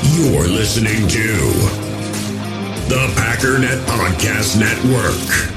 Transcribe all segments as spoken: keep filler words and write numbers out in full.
You're listening to the Packernet Podcast Network.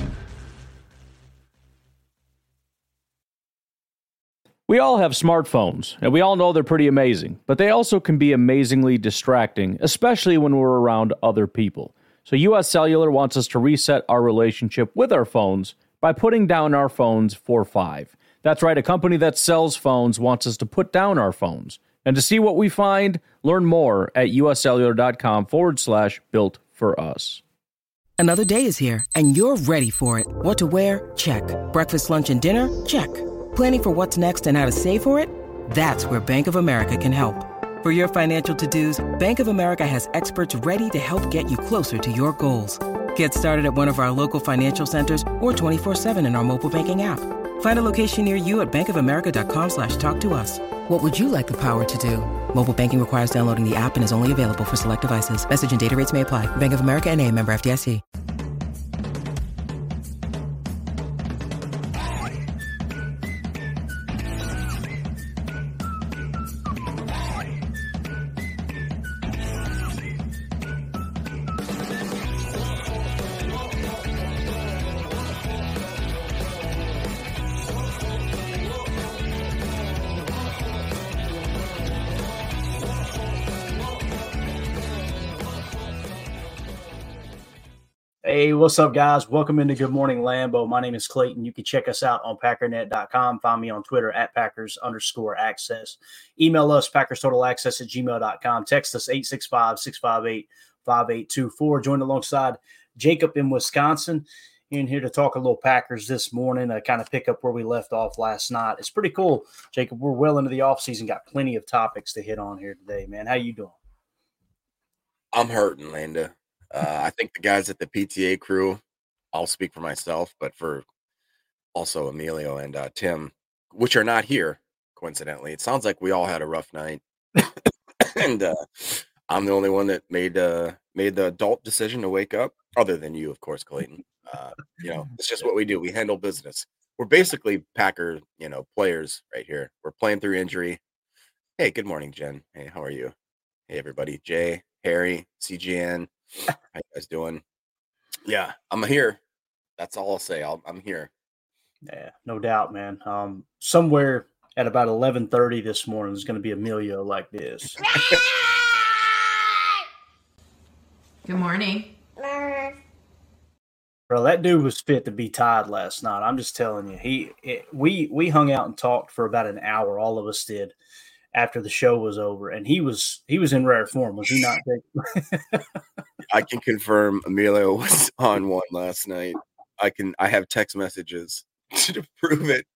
We all have smartphones, and we all know they're pretty amazing, but they also can be amazingly distracting, especially when we're around other people. So U S Cellular wants us to reset our relationship with our phones by putting down our phones for five. That's right, a company that sells phones wants us to put down our phones. And to see what we find, learn more at uscellular.com forward slash built for us. Another day is here, and you're ready for it. What to wear? Check. Breakfast, lunch, and dinner? Check. Planning for what's next and how to save for it? That's where Bank of America can help. For your financial to-dos, Bank of America has experts ready to help get you closer to your goals. Get started at one of our local financial centers or twenty-four seven in our mobile banking app. Find a location near you at bankofamerica.com slash talk to us. What would you like the power to do? Mobile banking requires downloading the app and is only available for select devices. Message and data rates may apply. Bank of America N A, member F D I C. Hey, what's up, guys? Welcome into Good Morning Lambo. My name is Clayton. You can check us out on packernet dot com. Find me on Twitter at Packers underscore access. Email us, packers total access at gmail dot com. Text us eight six five, six five eight, five eight two four. Joined alongside Jacob in Wisconsin. In here to talk a little Packers this morning, uh, kind of pick up where we left off last night. It's pretty cool, Jacob. We're well into the offseason. Got plenty of topics to hit on here today, man. How you doing? I'm hurting, Landa. Uh, I think the guys at the P T A crew, I'll speak for myself, but for also Emilio and uh, Tim, which are not here, coincidentally. It sounds like we all had a rough night. and uh, I'm the only one that made uh, made the adult decision to wake up, other than you, of course, Clayton. Uh, you know, it's just what we do. We handle business. We're basically Packer, you know, players right here. We're playing through injury. Hey, good morning, Jen. Hey, how are you? Hey, everybody. Jay, Harry, C G N. How you guys doing? Yeah, I'm here. That's all I'll say. I'll, I'm here. Yeah, no doubt, man. Um, somewhere at about eleven thirty this morning is going to be Emilio like this. Good morning. Bro, that dude was fit to be tied last night. I'm just telling you. He, it, we, we hung out and talked for about an hour. All of us did after the show was over, and he was he was in rare form. Was he not? I can confirm Emilio was on one last night. I can. I have text messages to prove it.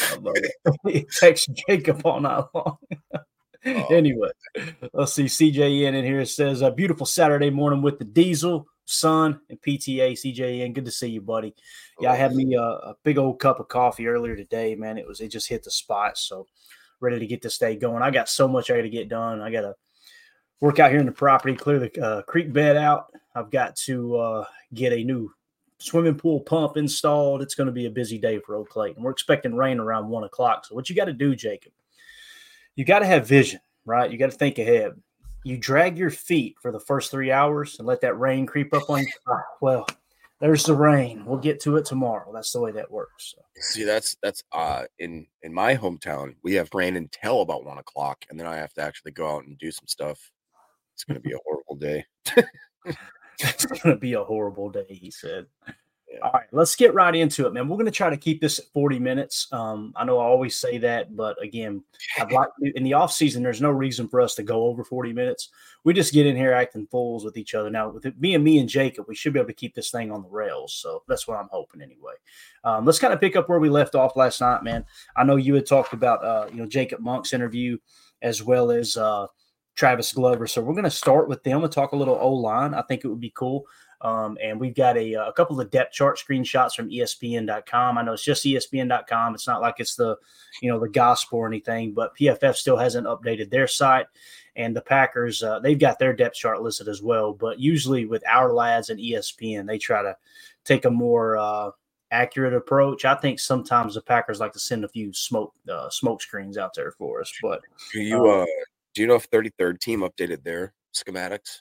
He texted Jacob all night long. Oh. Anyway, let's see. C J N in here says, a beautiful Saturday morning with the diesel, sun, and P T A. C J N, good to see you, buddy. Yeah, I had me a, a big old cup of coffee earlier today, man. It was it just hit the spot, so ready to get this day going. I got so much I got to get done. I got to work out here in the property, clear the uh, creek bed out. I've got to uh, get a new swimming pool pump installed. It's going to be a busy day for Oak Clayton. We're expecting rain around one o'clock. So what you got to do, Jacob, you got to have vision, right? You got to think ahead. You drag your feet for the first three hours and let that rain creep up on you. Ah, well, there's the rain. We'll get to it tomorrow. That's the way that works. So. See, that's that's uh in in my hometown. We have rain until about one o'clock, and then I have to actually go out and do some stuff. It's going to be a horrible day. It's going to be a horrible day, he said. Yeah. All right, let's get right into it, man. We're going to try to keep this at forty minutes. Um, I know I always say that, but again, I'd like in the off season, there's no reason for us to go over forty minutes. We just get in here acting fools with each other. Now, with it being me and Jacob, we should be able to keep this thing on the rails. So that's what I'm hoping anyway. Um, let's kind of pick up where we left off last night, man. I know you had talked about, uh, you know, Jacob Monk's interview as well as uh, Travis Glover. So we're going to start with them and talk a little O-line. I think it would be cool. Um, and we've got a, a couple of depth chart screenshots from E S P N dot com. I know it's just E S P N dot com. It's not like it's the, you know, the gospel or anything, but P F F still hasn't updated their site. And the Packers, uh, they've got their depth chart listed as well. But usually with our lads and E S P N, they try to take a more uh, accurate approach. I think sometimes the Packers like to send a few smoke uh, smoke screens out there for us. But do you uh, do you know if thirty-third team updated their schematics?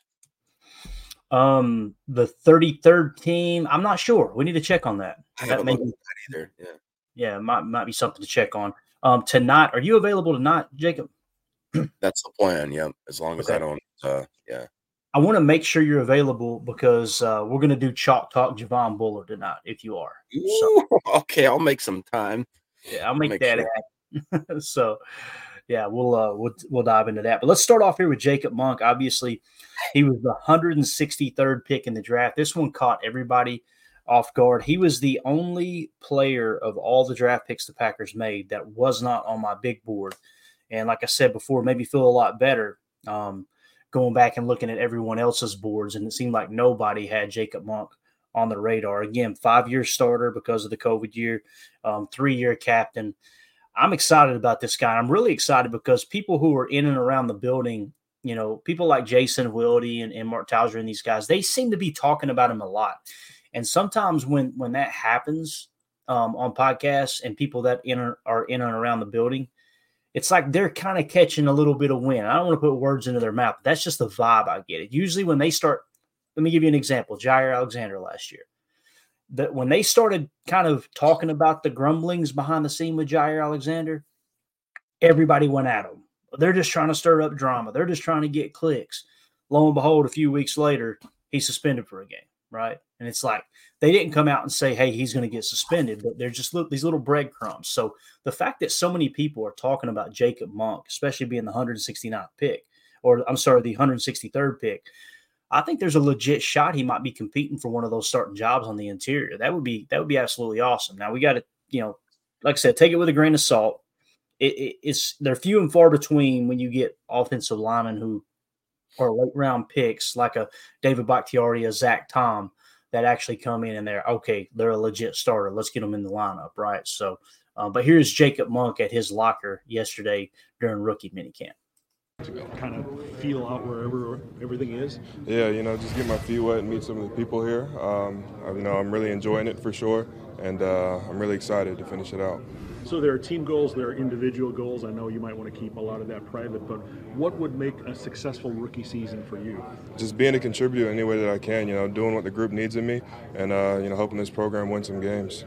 Um, the thirty-third team, I'm not sure. We need to check on that. I That haven't may looked be, at that either. Yeah. yeah, might might be something to check on. Um, tonight, are you available tonight, Jacob? That's the plan. Yeah. As long as Okay. I don't, uh, yeah. I want to make sure you're available because uh, we're going to do Chalk Talk Javon Bullard tonight if you are. So, Ooh, okay. I'll make some time. yeah, I'll make, make that sure. happen. So, yeah, we'll uh, we'll we'll dive into that. But let's start off here with Jacob Monk. Obviously, he was the one hundred sixty-third pick in the draft. This one caught everybody off guard. He was the only player of all the draft picks the Packers made that was not on my big board. And like I said before, maybe feel a lot better um, going back and looking at everyone else's boards, and it seemed like nobody had Jacob Monk on the radar. Again, five-year starter because of the COVID year, um, three-year captain. I'm excited about this guy. I'm really excited because people who are in and around the building, you know, people like Jason Wilde and, and Mark Towser and these guys, they seem to be talking about him a lot. And sometimes when when that happens um, on podcasts and people that in, are in and around the building, it's like they're kind of catching a little bit of wind. I don't want to put words into their mouth. But that's just the vibe I get. It usually when they start, let me give you an example. Jair Alexander last year. That when they started kind of talking about the grumblings behind the scene with Jair Alexander, everybody went at him. They're just trying to stir up drama. They're just trying to get clicks. Lo and behold, a few weeks later, he's suspended for a game, right? And it's like they didn't come out and say, hey, he's going to get suspended, but they're just little, these little breadcrumbs. So the fact that so many people are talking about Jacob Monk, especially being the one hundred sixty-ninth pick, or I'm sorry, the one hundred sixty-third pick, I think there's a legit shot he might be competing for one of those starting jobs on the interior. That would be that would be absolutely awesome. Now we got to, you know, like I said, take it with a grain of salt. It, it, it's they're few and far between when you get offensive linemen who are late round picks like a David Bakhtiari, a Zach Tom that actually come in and they're okay. They're a legit starter. Let's get them in the lineup, right? So, uh, but here's Jacob Monk at his locker yesterday during rookie minicamp. To kind of feel out wherever everything is. Yeah, you know, just get my feet wet and meet some of the people here. Um, you know, I'm really enjoying it for sure, and uh, I'm really excited to finish it out. So there are team goals, there are individual goals. I know you might want to keep a lot of that private, but what would make a successful rookie season for you? Just being a contributor any way that I can, you know, doing what the group needs of me, and, uh, you know, helping this program win some games.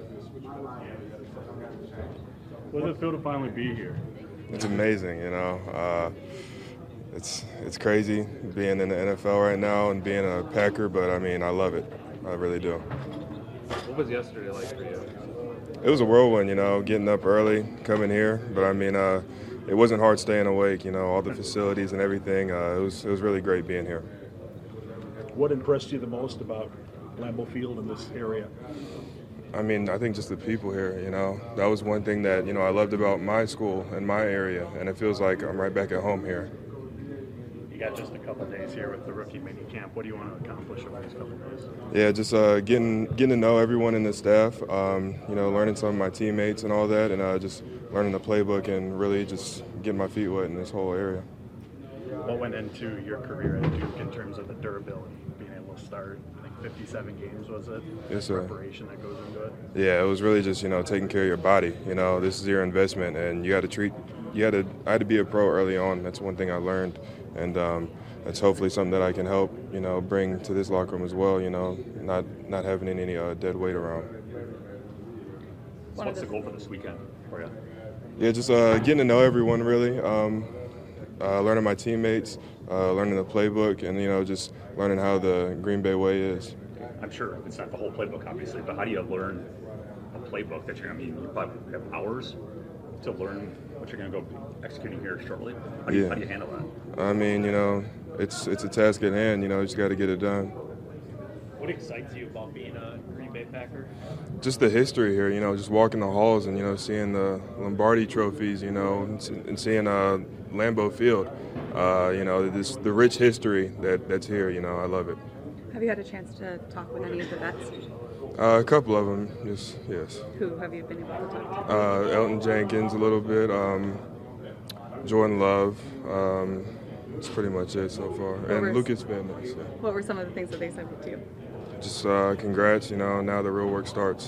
What does it feel to finally be here? It's amazing, you know. Uh, it's it's crazy being in the N F L right now and being a Packer, but, I mean, I love it. I really do. What was yesterday like for you? It was a whirlwind, you know, getting up early, coming here. But, I mean, uh, it wasn't hard staying awake, you know, all the facilities and everything. Uh, it was it was really great being here. What impressed you the most about Lambeau Field in this area? I mean, I think just the people here, you know. That was one thing that, you know, I loved about my school and my area, and it feels like I'm right back at home here. You got just a couple days here with the rookie mini camp. What do you want to accomplish over these couple days? Yeah, just uh, getting getting to know everyone in the staff, um, you know, learning some of my teammates and all that, and uh, just learning the playbook and really just getting my feet wet in this whole area. What went into your career at Duke in terms of the durability, being able to start, I think fifty-seven games, was it? Yes, sir. Preparation that goes into it? Yeah, it was really just, you know, taking care of your body. You know, this is your investment, and you got to treat, you got to, I had to be a pro early on. That's one thing I learned. And um, that's hopefully something that I can help, you know, bring to this locker room as well, you know, not not having any uh, dead weight around. So what's the goal for this weekend for you? Yeah, just uh, getting to know everyone, really, um, uh, learning my teammates, uh, learning the playbook, and, you know, just learning how the Green Bay way is. I'm sure it's not the whole playbook, obviously, but how do you learn a playbook that you're, I mean, you probably have hours to learn what you're going to go executing here shortly? How do, you, yeah. how do you handle that? I mean, you know, it's it's a task at hand. You know, you just got to get it done. What excites you about being a Green Bay Packer? Just the history here, you know, just walking the halls and, you know, seeing the Lombardi trophies, you know, and seeing uh, Lambeau Field, uh, you know, this the rich history that, that's here, you know, I love it. Have you had a chance to talk with any of the vets? Uh, a couple of them, just, yes. Who have you been able to talk to? Uh, Elton Jenkins a little bit, um, Jordan Love, um, that's pretty much it so far, What and were- Lucas Van Ness. Yeah. What were some of the things that they said to you? Just uh, congrats, you know, now the real work starts.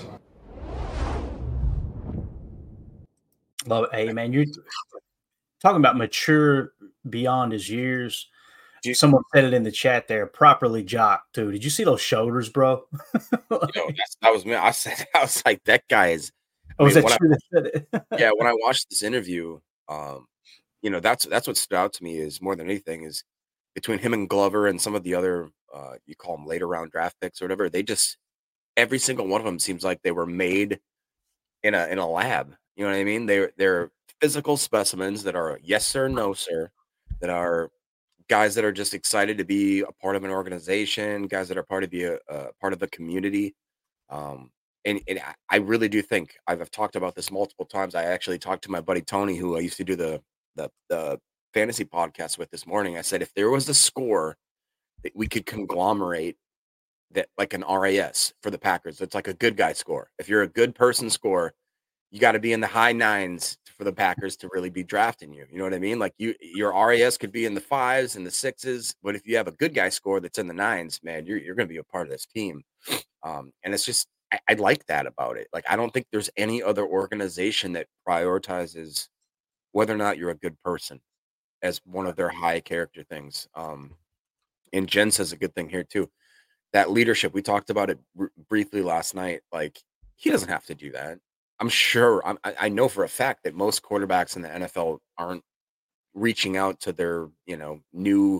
Love it. Hey, man, you're talking about mature beyond his years. You, Someone said it in the chat there, properly jocked too. Did you see those shoulders, bro? you know, that's, that was me. I said, I was like, that guy is. Oh, was mean, that true? I, that said it? yeah, when I watched this interview, um, you know, that's that's what stood out to me is more than anything is between him and Glover and some of the other, uh, you call them later round draft picks or whatever. They just every single one of them seems like they were made in a in a lab. You know what I mean? They're they're physical specimens that are yes sir, no sir, that are guys that are just excited to be a part of an organization, guys that are part of the uh, part of the community. Um, and, and I really do think I've, I've talked about this multiple times. I actually talked to my buddy Tony, who I used to do the the the fantasy podcast with this morning. I said if there was a score that we could conglomerate that like an R A S for the Packers, it's like a good guy score. If you're a good person score, you got to be in the high nines for the Packers to really be drafting you. You know what I mean? Like you, your R A S could be in the fives and the sixes, but if you have a good guy score that's in the nines, man, you're, you're going to be a part of this team. Um, and it's just, I, I like that about it. Like, I don't think there's any other organization that prioritizes whether or not you're a good person as one of their high character things. Um, and Jen says a good thing here too. That leadership, we talked about it br- briefly last night. Like, he doesn't have to do that. I'm sure, I'm, I know for a fact that most quarterbacks in the N F L aren't reaching out to their, you know, new,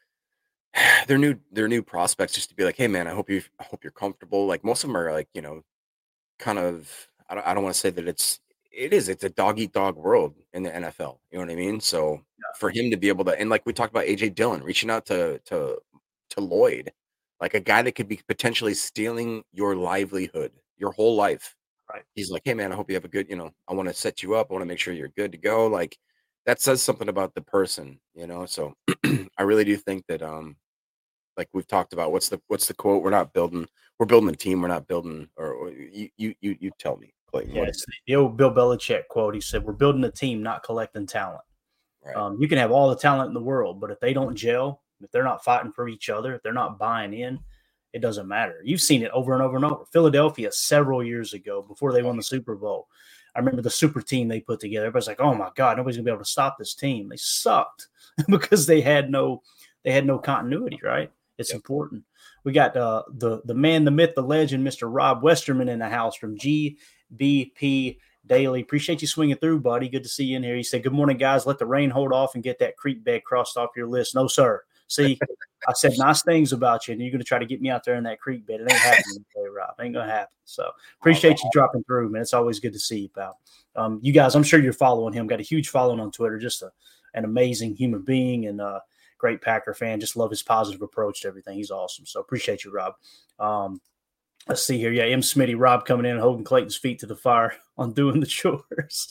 their new, their new prospects just to be like, hey man, I hope you, I hope you're comfortable. Like most of them are like, you know, kind of, I don't, I don't want to say that it's, it is, it's a dog eat dog world in the N F L. You know what I mean? So yeah. For him to be able to, and like we talked about A J Dillon reaching out to, to, to Lloyd, like a guy that could be potentially stealing your livelihood, your whole life. Right. He's like, hey man, I hope you have a good, you know, I want to set you up. I want to make sure you're good to go. Like that says something about the person, you know? So I really do think that, um, like we've talked about, what's the, what's the quote? We're not building, we're building a team. We're not building, or, or you, you, you, you tell me, Clayton. Yeah, it's the old Bill Belichick quote. He said, we're building a team, not collecting talent. Right. Um, you can have all the talent in the world, but if they don't gel, if they're not fighting for each other, if they're not buying in, it doesn't matter. You've seen it over and over and over. Philadelphia several years ago, before they won the Super Bowl, I remember the super team they put together. Everybody's like, "Oh my God, nobody's gonna be able to stop this team." They sucked because they had no, they had no continuity. Right? It's yep. important. We got uh, the the man, the myth, the legend, Mister Rob Westerman in the house from G B P Daily. Appreciate you swinging through, buddy. Good to see you in here. He said, "Good morning, guys. Let the rain hold off and get that creek bed crossed off your list." No, sir. See, I said nice things about you, and you're going to try to get me out there in that creek bed. It ain't happening today, Rob. It ain't going to happen. So appreciate you dropping through, man. It's always good to see you, pal. Um, you guys, I'm sure you're following him. Got a huge following on Twitter. Just a, an amazing human being and a great Packer fan. Just love his positive approach to everything. He's awesome. So appreciate you, Rob. Um, let's see here. Yeah, M. Smitty, Rob coming in and holding Clayton's feet to the fire on doing the chores.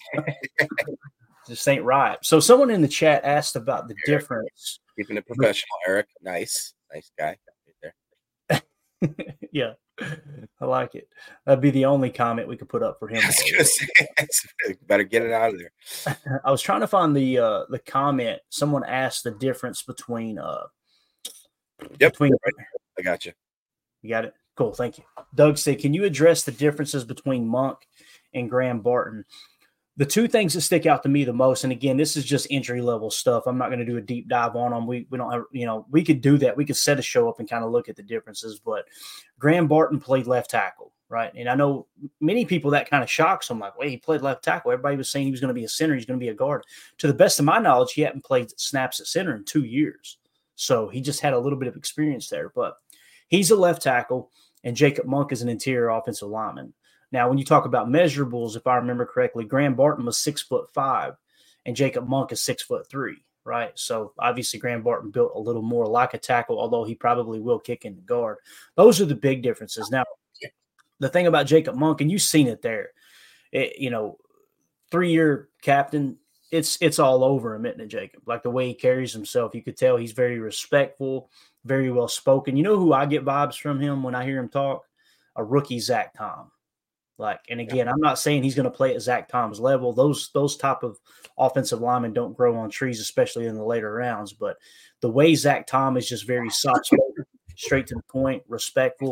Just ain't right. So someone in the chat asked about the difference. Keeping it professional, Eric. Nice. Nice guy. Right there. Yeah. I like it. That'd be the only comment we could put up for him. I was gonna say, better get it out of there. I was trying to find the uh, the comment. Someone asked the difference between uh yep, between right. I got you. You got it? Cool, thank you. Doug said, can you address the differences between Monk and Graham Barton? The two things that stick out to me the most, and again, this is just entry level stuff. I'm not going to do a deep dive on them. We we don't have, you know, we could do that. We could set a show up and kind of look at the differences. But Graham Barton played left tackle, right? And I know many people that kind of shocks them, like, wait, he played left tackle. Everybody was saying he was going to be a center. He's going to be a guard. To the best of my knowledge, he hadn't played snaps at center in two years. So he just had a little bit of experience there. But he's a left tackle, and Jacob Monk is an interior offensive lineman. Now, when you talk about measurables, if I remember correctly, Graham Barton was six foot five, and Jacob Monk is six foot three, right? So obviously, Graham Barton built a little more like a tackle, although he probably will kick in the guard. Those are the big differences. Now, the thing about Jacob Monk, and you've seen it there, it, you know, three-year captain, it's it's all over him, isn't it, Jacob? Like the way he carries himself, you could tell he's very respectful, very well spoken. You know who I get vibes from him when I hear him talk? A rookie Zach Tom. Like, and again, I'm not saying he's going to play at Zach Tom's level. Those those type of offensive linemen don't grow on trees, especially in the later rounds. But the way Zach Tom is just very soft-spoken, straight to the point, respectful.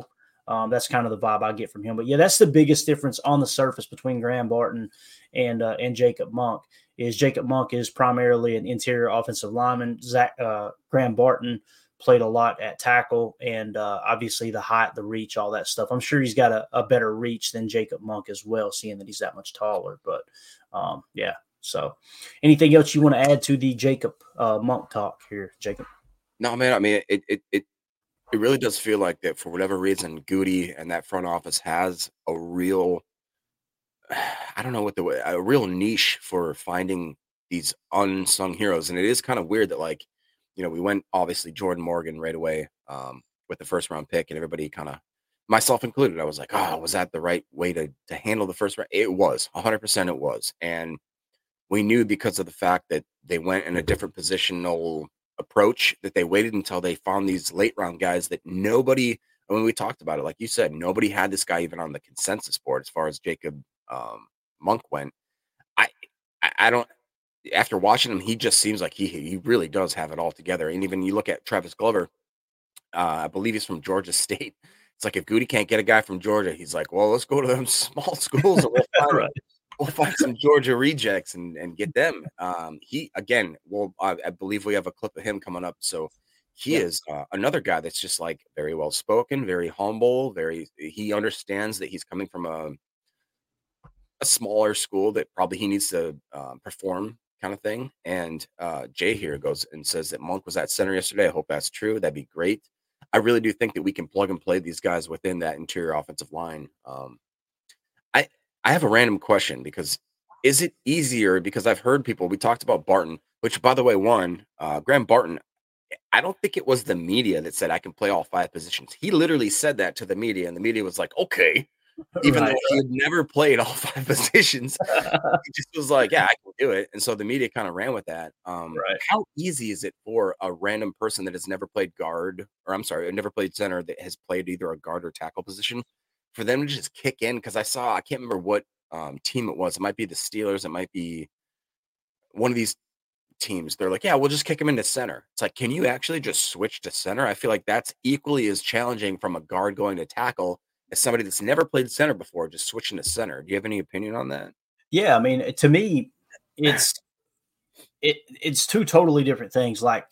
Um, that's kind of the vibe I get from him. But yeah, that's the biggest difference on the surface between Graham Barton and uh, and Jacob Monk. Is Jacob Monk is primarily an interior offensive lineman. Zach uh, Graham Barton played a lot at tackle, and uh, obviously the height, the reach, all that stuff. I'm sure he's got a, a better reach than Jacob Monk as well, seeing that he's that much taller. But um, yeah. So, anything else you want to add to the Jacob uh, Monk talk here, Jacob? No, man. I mean, it it it it really does feel like that for whatever reason, Goody and that front office has a real, I don't know what the a real niche for finding these unsung heroes, and it is kind of weird that, like, you know, we went obviously Jordan Morgan right away um, with the first round pick, and everybody kind of, myself included, I was like, oh, was that the right way to to handle the first round? It was one hundred percent. It was, and we knew because of the fact that they went in a different positional approach that they waited until they found these late round guys that nobody, when we talked about it, like you said, nobody had this guy even on the consensus board as far as Jacob um, Monk went. I, I, I don't, after watching him, he just seems like he, he really does have it all together. And even you look at Travis Glover, uh, I believe he's from Georgia State. It's like, if Goody can't get a guy from Georgia, he's like, well, let's go to them small schools and we'll find right. We'll find some Georgia rejects and, and get them. Um, he, again, well, I, I believe we have a clip of him coming up. So he yeah. is uh, another guy that's just like very well spoken, very humble, very, he understands that he's coming from a, a smaller school that probably he needs to uh, perform kind of thing. And uh, Jay here goes and says that Monk was at center yesterday. I hope that's true. That'd be great. I really do think that we can plug and play these guys within that interior offensive line. Um, I, I have a random question, because is it easier, because I've heard people, we talked about Barton, which, by the way, one, uh, Graham Barton, I don't think it was the media that said I can play all five positions. He literally said that to the media, and the media was like, okay, even right, though he had never played all five positions. He just was like, yeah, I can do it. And so the media kind of ran with that. Um, right. How easy is it for a random person that has never played guard, or I'm sorry, never played center, that has played either a guard or tackle position, for them to just kick in? Because I saw, I can't remember what um, team it was. It might be the Steelers. It might be one of these teams. They're like, yeah, we'll just kick him into center. It's like, can you actually just switch to center? I feel like that's equally as challenging from a guard going to tackle as somebody that's never played center before, just switching to center. Do you have any opinion on that? Yeah, I mean, to me, it's it it's two totally different things. Like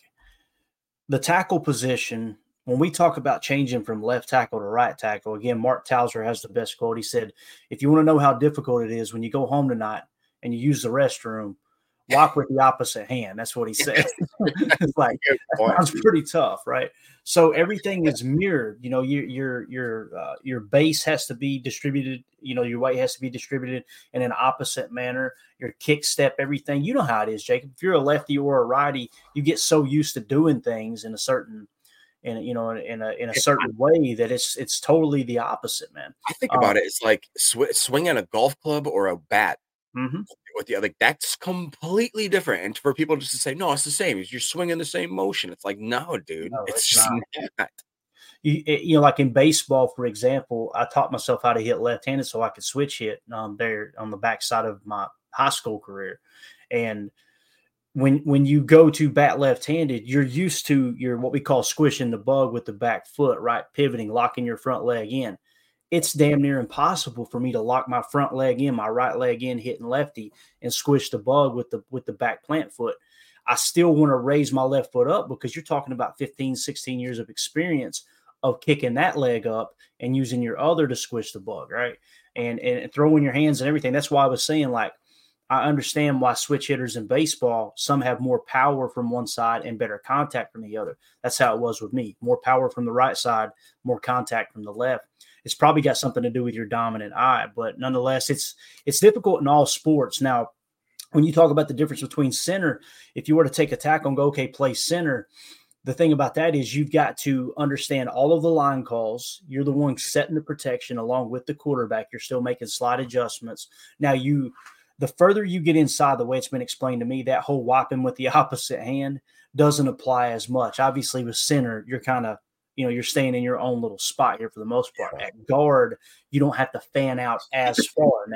the tackle position, when we talk about changing from left tackle to right tackle, again, Mark Towser has the best quote. He said, if you want to know how difficult it is when you go home tonight and you use the restroom, walk with the opposite hand. That's what he said. It's like, that sounds pretty tough, right? So everything is mirrored. You know, your your your uh, your base has to be distributed. You know, your weight has to be distributed in an opposite manner. Your kick step, everything. You know how it is, Jacob. If you're a lefty or a righty, you get so used to doing things in a certain, in you know, in a in a certain way that it's it's totally the opposite, man. I think about um, it. It's like sw- swinging a golf club or a bat. Mm-hmm. With the like, that's completely different. And for people just to say, no, it's the same. You're swinging the same motion. It's like, no, dude, no, it's, it's just not. not. You, you know, like in baseball, for example, I taught myself how to hit left-handed so I could switch hit um, there on the backside of my high school career. And when when you go to bat left-handed, you're used to your what we call squishing the bug with the back foot, right? Pivoting, locking your front leg in. It's damn near impossible for me to lock my front leg in, my right leg in, hitting lefty, and squish the bug with the with the back plant foot. I still want to raise my left foot up because you're talking about fifteen, sixteen years of experience of kicking that leg up and using your other to squish the bug, right? And and throwing your hands and everything. That's why I was saying, like, I understand why switch hitters in baseball, some have more power from one side and better contact from the other. That's how it was with me. More power from the right side, more contact from the left. It's probably got something to do with your dominant eye, but nonetheless, it's it's difficult in all sports. Now, when you talk about the difference between center, if you were to take a tackle and go, okay, play center, the thing about that is you've got to understand all of the line calls. You're the one setting the protection along with the quarterback. You're still making slight adjustments. Now, you the further you get inside, the way it's been explained to me, that whole wiping with the opposite hand doesn't apply as much. Obviously, with center, you're kind of You know, you're staying in your own little spot here for the most part. At guard, you don't have to fan out as far. Now,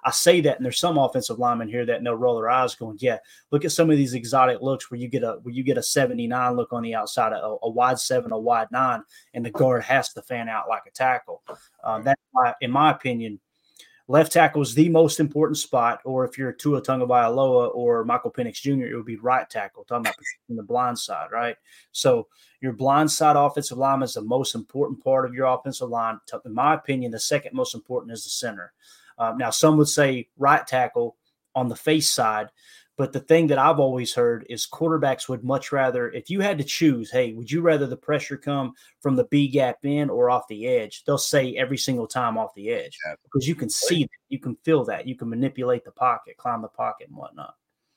I say that, and there's some offensive linemen here that know roll their eyes going, yeah, look at some of these exotic looks where you get a where you get a seventy-nine look on the outside, a, a wide seven, a wide nine, and the guard has to fan out like a tackle. Um, that's why, in my opinion, left tackle is the most important spot, or if you're Tua Tagovailoa or Michael Penix Junior, it would be right tackle, talking about in the blind side, right? So your blind side offensive line is the most important part of your offensive line. In my opinion, the second most important is the center. Um, now, some would say right tackle on the face side, but the thing that I've always heard is quarterbacks would much rather, if you had to choose, hey, would you rather the pressure come from the B gap in or off the edge? They'll say every single time off the edge because you can see that, you can feel that, you can manipulate the pocket, climb the pocket, and whatnot.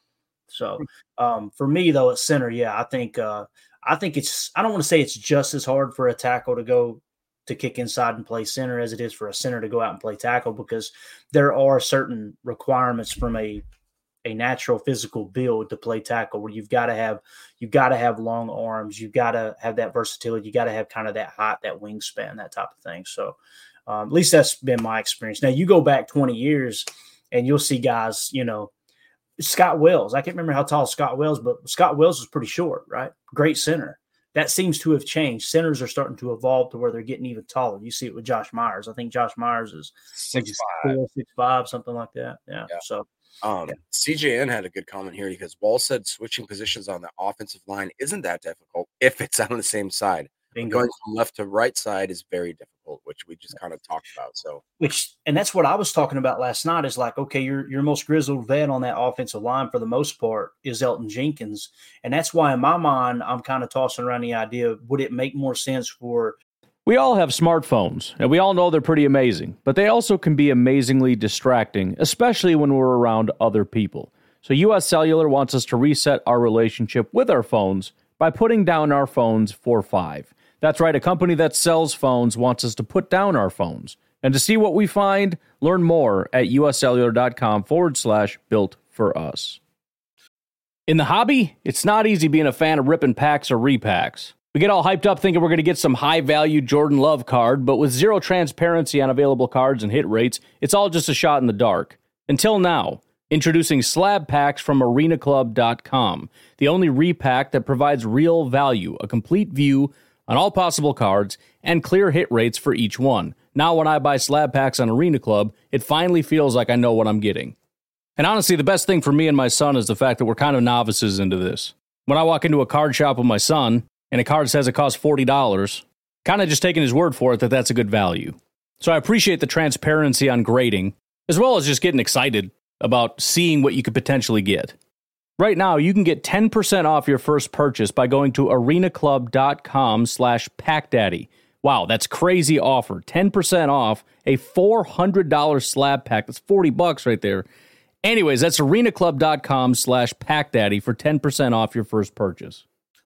So um, for me, though, at center, yeah, I think uh, I think it's, I don't want to say it's just as hard for a tackle to go to kick inside and play center as it is for a center to go out and play tackle, because there are certain requirements from a a natural physical build to play tackle where you've got to have, you've got to have long arms. You've got to have that versatility. You got to have kind of that height, that wingspan, that type of thing. So um, at least that's been my experience. Now you go back twenty years and you'll see guys, you know, Scott Wells. I can't remember how tall Scott Wells, but Scott Wells was pretty short, right? Great center. That seems to have changed. Centers are starting to evolve to where they're getting even taller. You see it with Josh Myers. I think Josh Myers is six five, six five, something like that. Yeah. yeah. So Um, yeah. C J N had a good comment here because Wall said switching positions on the offensive line isn't that difficult if it's on the same side. Going from left to right side is very difficult, which we just kind of talked about. So, which, and that's what I was talking about last night is like, okay, your, your most grizzled vet on that offensive line for the most part is Elton Jenkins. And that's why in my mind, I'm kind of tossing around the idea of, would it make more sense for, we all have smartphones, and we all know they're pretty amazing, but they also can be amazingly distracting, especially when we're around other people. So U S Cellular wants us to reset our relationship with our phones by putting down our phones for five. That's right, a company that sells phones wants us to put down our phones. And to see what we find, learn more at uscellular.com forward slash built for us. In the hobby, it's not easy being a fan of ripping packs or repacks. We get all hyped up thinking we're going to get some high-value Jordan Love card, but with zero transparency on available cards and hit rates, it's all just a shot in the dark. Until now, introducing slab packs from arena club dot com, the only repack that provides real value, a complete view on all possible cards, and clear hit rates for each one. Now when I buy slab packs on Arena Club, it finally feels like I know what I'm getting. And honestly, the best thing for me and my son is the fact that we're kind of novices into this. When I walk into a card shop with my son, and a card says it costs forty dollars, kind of just taking his word for it that that's a good value. So I appreciate the transparency on grading, as well as just getting excited about seeing what you could potentially get. Right now, you can get ten percent off your first purchase by going to arenaclub.com slash packdaddy. Wow, that's crazy offer. ten percent off a four hundred dollars slab pack. That's forty bucks right there. Anyways, that's arenaclub.com slash packdaddy for ten percent off your first purchase.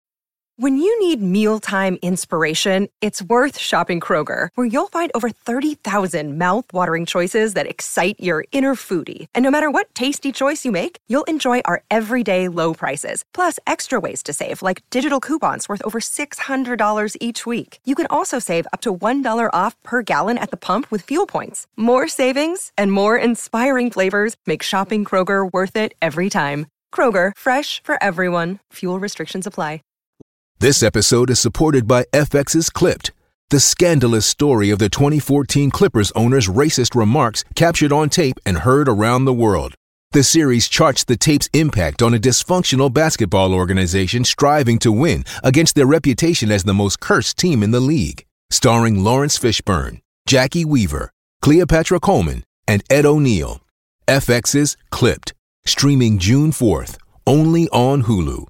When you need mealtime inspiration, it's worth shopping Kroger, where you'll find over thirty thousand mouth-watering choices that excite your inner foodie. And no matter what tasty choice you make, you'll enjoy our everyday low prices, plus extra ways to save, like digital coupons worth over six hundred dollars each week. You can also save up to one dollar off per gallon at the pump with fuel points. More savings and more inspiring flavors make shopping Kroger worth it every time. Kroger, fresh for everyone. Fuel restrictions apply. This episode is supported by F X's Clipped, the scandalous story of the twenty fourteen Clippers owner's racist remarks captured on tape and heard around the world. The series charts the tape's impact on a dysfunctional basketball organization striving to win against their reputation as the most cursed team in the league. Starring Lawrence Fishburne, Jackie Weaver, Cleopatra Coleman, and Ed O'Neill. F X's Clipped, streaming June fourth, only on Hulu.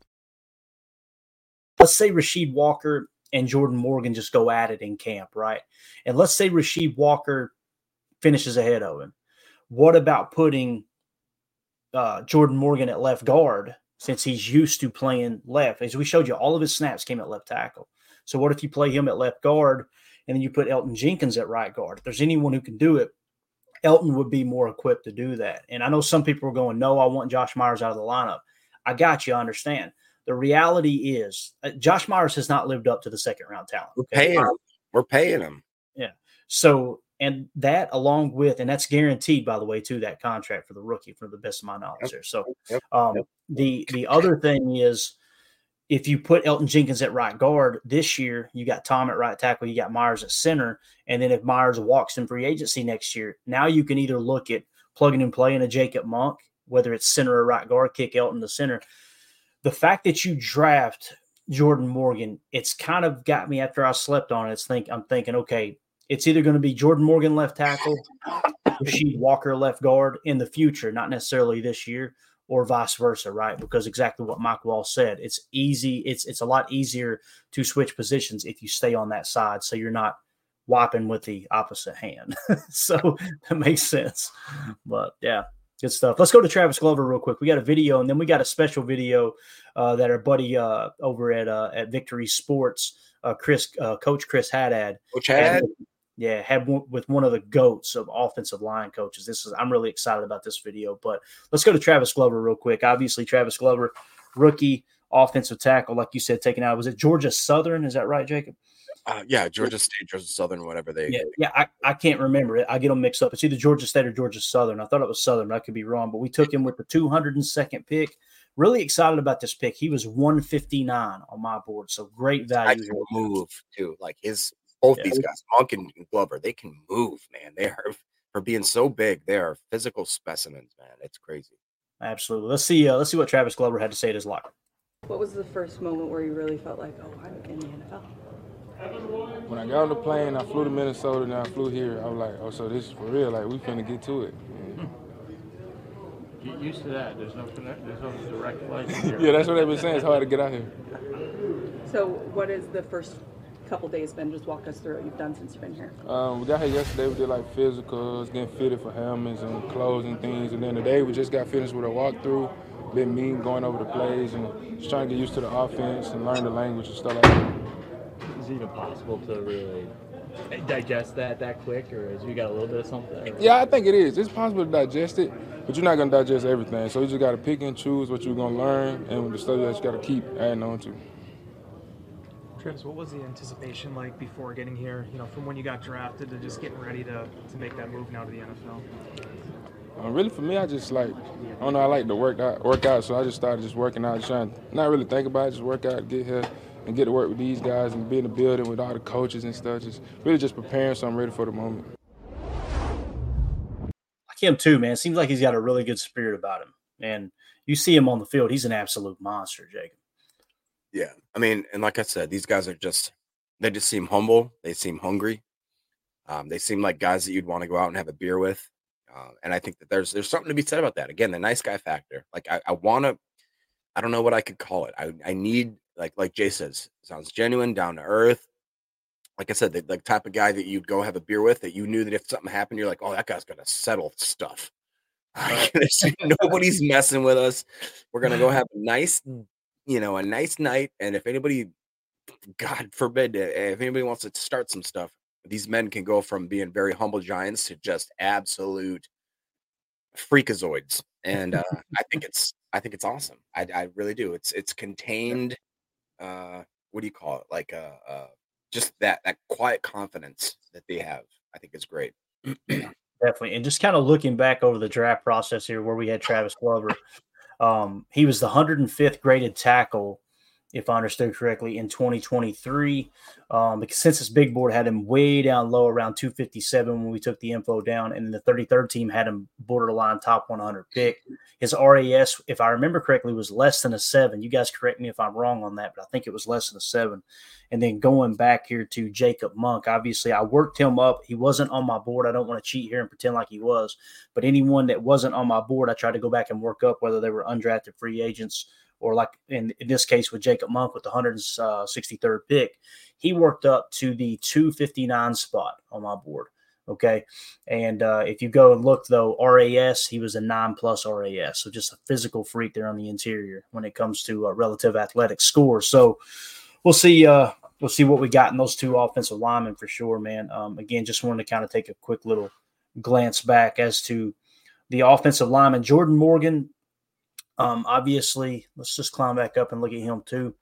Let's say Rasheed Walker and Jordan Morgan just go at it in camp, right? And let's say Rasheed Walker finishes ahead of him. What about putting uh, Jordan Morgan at left guard, since he's used to playing left? As we showed you, all of his snaps came at left tackle. So what if you play him at left guard and then you put Elton Jenkins at right guard? If there's anyone who can do it, Elton would be more equipped to do that. And I know some people are going, no, I want Josh Myers out of the lineup. I got you. I understand. The reality is uh, Josh Myers has not lived up to the second round talent. We're paying him. We're paying him. Yeah. So, and that along with, and that's guaranteed, by the way, too, that contract for the rookie, for the best of my knowledge Yep. there. So Yep. um, Yep. the the other thing is, if you put Elton Jenkins at right guard this year, you got Tom at right tackle, you got Myers at center. And then if Myers walks in free agency next year, now you can either look at plugging and playing a Jacob Monk, whether it's center or right guard, kick Elton to center. The fact that you draft Jordan Morgan, it's kind of got me after I slept on it. It's think I'm thinking, okay, it's either going to be Jordan Morgan left tackle, Rasheed Walker left guard in the future, not necessarily this year, or vice versa, right? Because exactly what Mike Wall said, it's easy. It's it's a lot easier to switch positions if you stay on that side, so you're not wiping with the opposite hand. So that makes sense. But yeah, good stuff. Let's go to Travis Glover real quick. We got a video, and then we got a special video uh, that our buddy uh, over at uh, at Victory Sports, uh, Chris, uh, Coach Chris Haddad, Coach Haddad. Yeah, had one, with one of the GOATs of offensive line coaches. This is I'm really excited about this video. But let's go to Travis Glover real quick. Obviously, Travis Glover, rookie offensive tackle, like you said, taken out. Was it Georgia Southern? Is that right, Jacob? Uh, yeah, Georgia State, Georgia Southern, whatever they. Yeah, yeah. I, I can't remember it. I get them mixed up. It's either Georgia State or Georgia Southern. I thought it was Southern. I could be wrong, but we took him with the two hundred second pick. Really excited about this pick. He was one fifty-nine on my board, so great value. I can move too, like his. Both yeah. these guys, Monk and Glover, they can move, man. They are, for being so big, they are physical specimens, man. It's crazy. Absolutely. Let's see. Uh, let's see what Travis Glover had to say at his locker. What was the first moment where you really felt like, oh, I'm in the N F L? When I got on the plane, I flew to Minnesota, and I flew here. I was like, oh, so this is for real. Like, we finna get to it. Get used to that. There's no connect. There's no direct flight here. Yeah, that's what they've been saying. It's hard to get out here. So, what is the first couple days been? Just walk us through what you've done since you've been here. Um, we got here yesterday. We did like physicals, getting fitted for helmets and clothes and things. And then today we just got finished with a walkthrough. Been mean going over the plays and just trying to get used to the offense and learn the language and stuff like that. Is it even possible to really digest that that quick, or is you got a little bit of something? Or? Yeah, I think it is. It's possible to digest it, but you're not going to digest everything. So you just got to pick and choose what you're going to learn and the stuff that you got to keep adding on to. Travis, what was the anticipation like before getting here, you know, from when you got drafted to just getting ready to, to make that move now to the N F L? Uh, really, for me, I just like, I don't know, I like to work out, work out, so I just started just working out, just trying to not really think about it, just work out, get here, and get to work with these guys and be in the building with all the coaches and stuff, just really just preparing so I'm ready for the moment. Like him too, man. Seems like he's got a really good spirit about him. And you see him on the field, he's an absolute monster, Jacob. Yeah, I mean, and like I said, these guys are just, they just seem humble. They seem hungry. Um, they seem like guys that you'd want to go out and have a beer with. Uh, and I think that there's there's something to be said about that. Again, the nice guy factor. Like, I, I want to, I don't know what I could call it. I, I need, like like Jay says, sounds genuine, down to earth. Like I said, the, the type of guy that you'd go have a beer with, that you knew that if something happened, you're like, oh, that guy's going to settle stuff. Nobody's messing with us. We're going to go have a nice you know, a nice night. And if anybody, God forbid, if anybody wants to start some stuff, these men can go from being very humble giants to just absolute freakazoids. And uh, I think it's, I think it's awesome. I, I really do. It's, it's contained. Uh, what do you call it? Like, uh, uh, just that, that quiet confidence that they have, I think is great. Definitely. And just kind of looking back over the draft process here, where we had Travis Glover, Um, he was the one hundred fifth graded tackle, if I understood correctly, in twenty twenty-three. Um, the consensus big board had him way down low, around two fifty-seven when we took the info down, and the thirty-third team had him borderline top one hundred pick. His R A S, if I remember correctly, was less than a seven. You guys correct me if I'm wrong on that, but I think it was less than a seven. And then going back here to Jacob Monk, obviously I worked him up. He wasn't on my board. I don't want to cheat here and pretend like he was, but anyone that wasn't on my board, I tried to go back and work up, whether they were undrafted free agents or, like in, in this case with Jacob Monk with the one hundred sixty-third pick, he worked up to the two fifty-nine spot on my board. Okay. And uh, if you go and look, though, R A S, he was a nine plus R A S. So just a physical freak there on the interior when it comes to uh, relative athletic scores. So we'll see. Uh, we'll see what we got in those two offensive linemen for sure, man. Um, again, just wanted to kind of take a quick little glance back as to the offensive lineman. Jordan Morgan, um, obviously, let's just climb back up and look at him too.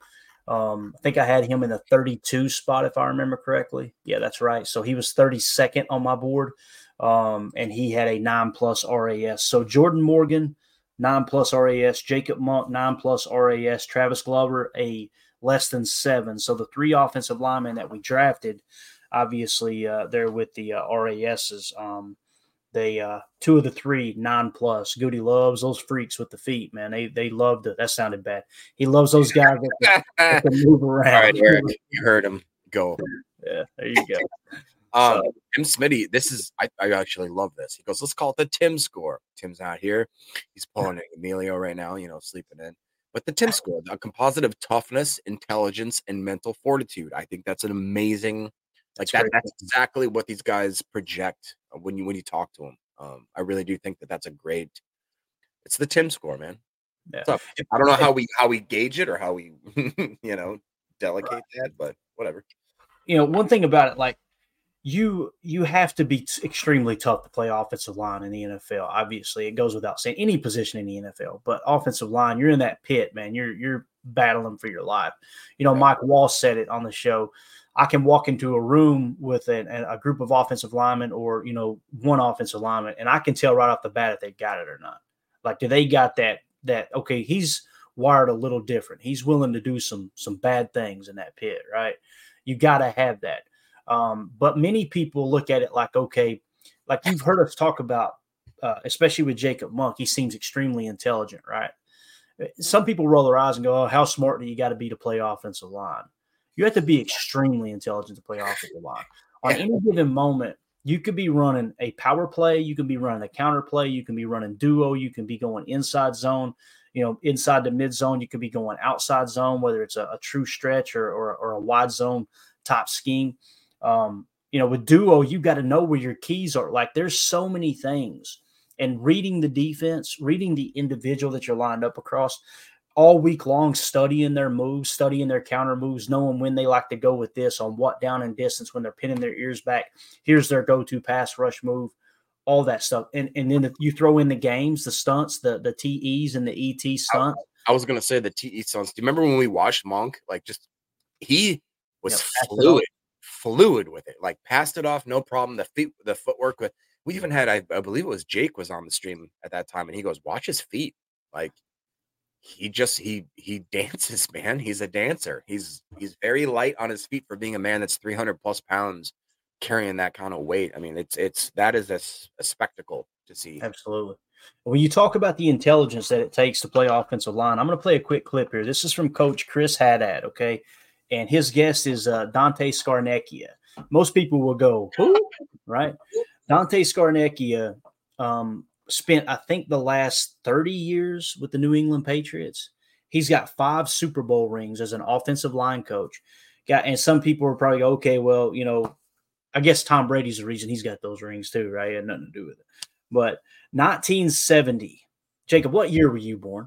Um, I think I had him in the thirty-two spot, if I remember correctly. Yeah, that's right. So he was thirty-second on my board, um, and he had a nine plus R A S. So Jordan Morgan, nine plus R A S, Jacob Monk, nine plus R A S, Travis Glover, a less than seven. So the three offensive linemen that we drafted, obviously, uh, they're with the uh, R A Ss. Um, they uh, two of the three nine plus. Goody loves those freaks with the feet, man. They they love to. That sounded bad. He loves those guys that can, that can move around. All right, Eric, you heard him go. Yeah, there you go. Um, So- Tim Smitty, this is I, I actually love this. He goes, let's call it the Tim score. Tim's not here. He's pulling an Emilio right now, you know, sleeping in. But the Tim score, a composite of toughness, intelligence, and mental fortitude. I think that's an amazing, like That's that. great. That's exactly what these guys project when you when you talk to them. Um, I really do think that that's a great. It's the Tim score, man. Yeah. So, I don't know how we how we gauge it or how we you know delegate that, but whatever. You know, one thing about it, like you you have to be t- extremely tough to play offensive line in the N F L. Obviously, it goes without saying, any position in the N F L, but offensive line, you're in that pit, man. You're you're battling for your life. You know, Mike Walsh said it on the show. I can walk into a room with an, a group of offensive linemen, or you know, one offensive lineman, and I can tell right off the bat if they got it or not. Like, do they got that? That okay? He's wired a little different. He's willing to do some some bad things in that pit, right? You got to have that. Um, but many people look at it like, okay, like you've heard us talk about, uh, especially with Jacob Monk. He seems extremely intelligent, right? Some people roll their eyes and go, "Oh, how smart do you got to be to play offensive line?" You have to be extremely intelligent to play offensive line. On any given moment, you could be running a power play, you can be running a counter play, you can be running duo, you can be going inside zone, you know, inside the mid zone, you could be going outside zone, whether it's a, a true stretch or, or or a wide zone type scheme. Um, you know, with duo, you got to know where your keys are. Like, there's so many things, and reading the defense, reading the individual that you're lined up across all week long, studying their moves, studying their counter moves, knowing when they like to go with this, on what down and distance, when they're pinning their ears back, here's their go-to pass rush move, all that stuff. And and then if you throw in the games, the stunts, the the T Es and the E T stunts. I was gonna say the T E stunts. Do you remember when we watched Monk? Like, just he was Yep, passed it fluid, off. fluid with it. Like, passed it off, no problem. The feet, the footwork. With we even had, I, I believe it was Jake was on the stream at that time, and he goes, "Watch his feet." Like, he just he he dances, man. He's a dancer. He's he's very light on his feet for being a man that's three hundred plus pounds, carrying that kind of weight. I mean, it's it's that is a, s- a spectacle to see. Absolutely. When you talk about the intelligence that it takes to play offensive line, I'm going to play a quick clip here. This is from Coach Chris Haddad, okay? And his guest is uh, Dante Scarnecchia. Most people will go, who? Right? Dante Scarnecchia um, spent, I think, the last thirty years with the New England Patriots. He's got five Super Bowl rings as an offensive line coach. Got, and some people are probably, okay, well, you know, I guess Tom Brady's the reason he's got those rings too, right? It had nothing to do with it. But nineteen seventy, Jacob, what year were you born?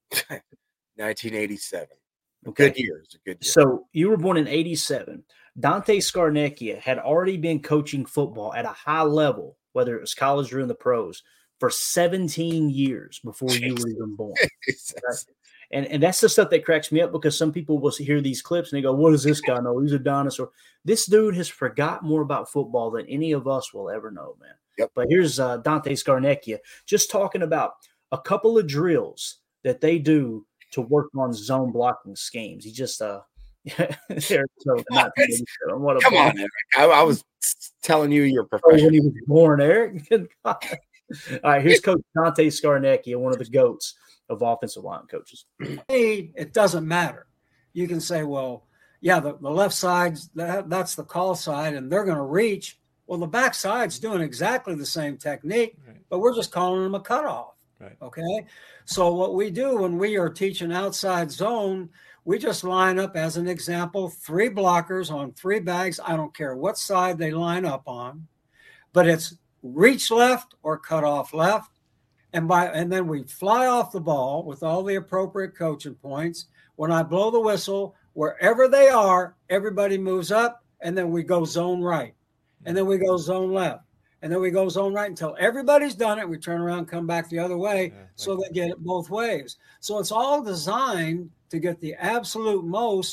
nineteen eighty-seven. A Okay. good year. It's a good year. So you were born in eighty-seven. Dante Scarnecchia had already been coaching football at a high level, whether it was college or in the pros, for seventeen years before you were even born. Right? And, and that's the stuff that cracks me up, because some people will hear these clips and they go, what does this guy know? He's a dinosaur. This dude has forgot more about football than any of us will ever know, man. Yep. But here's uh, Dante Scarnecchia just talking about a couple of drills that they do to work on zone blocking schemes. He just uh, there, so nineteen eighty-seven. What a Come on, Eric. I, I was telling you you're professional. when he was born, Eric. Good God. All right, here's Coach Dante Scarnecchia, one of the GOATs of offensive line coaches. me, it doesn't matter. You can say, well, yeah, the, the left side's that, that's the call side, and they're going to reach. Well, the back side's doing exactly the same technique, right, but we're just calling them a cutoff. Right. Okay. So what we do when we are teaching outside zone, we just line up, as an example, three blockers on three bags. I don't care what side they line up on, but it's reach left or cut off left. And by and then we fly off the ball with all the appropriate coaching points. When I blow the whistle, wherever they are, everybody moves up, and then we go zone right. And then we go zone left. And then we go zone right until everybody's done it. We turn around, come back the other way, yeah, so they get it both ways. So it's all designed to get the absolute most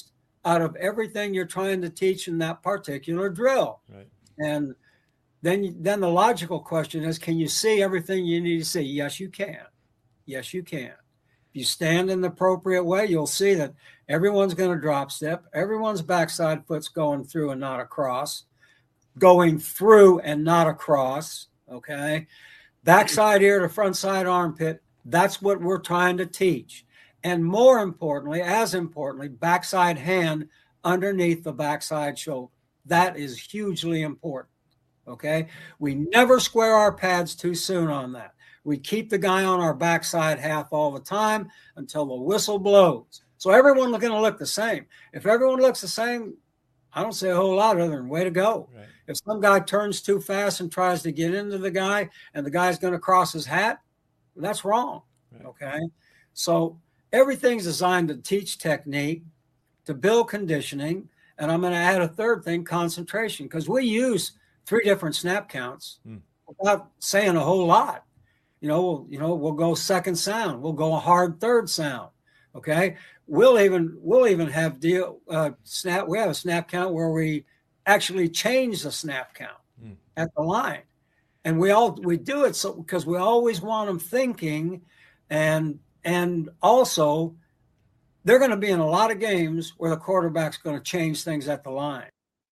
out of everything you're trying to teach in that particular drill. Right. And then, then the logical question is, can you see everything you need to see? Yes, you can. Yes, you can. If you stand in the appropriate way, you'll see that everyone's going to drop step. Everyone's backside foot's going through and not across. Going through and not across, okay? Backside ear to front side armpit, that's what we're trying to teach. And more importantly, as importantly, backside hand underneath the backside shoulder. That is hugely important, okay? We never square our pads too soon on that. We keep the guy on our backside half all the time until the whistle blows. So everyone's going to look the same. If everyone looks the same, I don't say a whole lot other than way to go. Right. If some guy turns too fast and tries to get into the guy and the guy's going to cross his hat, that's wrong. Right. Okay. So everything's designed to teach technique, to build conditioning. And I'm going to add a third thing, concentration, because we use three different snap counts mm. without saying a whole lot. You know, we'll, you know, we'll go second sound. We'll go a hard third sound. Okay. We'll even, we'll even have deal uh, snap. We have a snap count where we actually change the snap count mm. at the line. And we all, we do it so because we always want them thinking. And, and also they're going to be in a lot of games where the quarterback's going to change things at the line.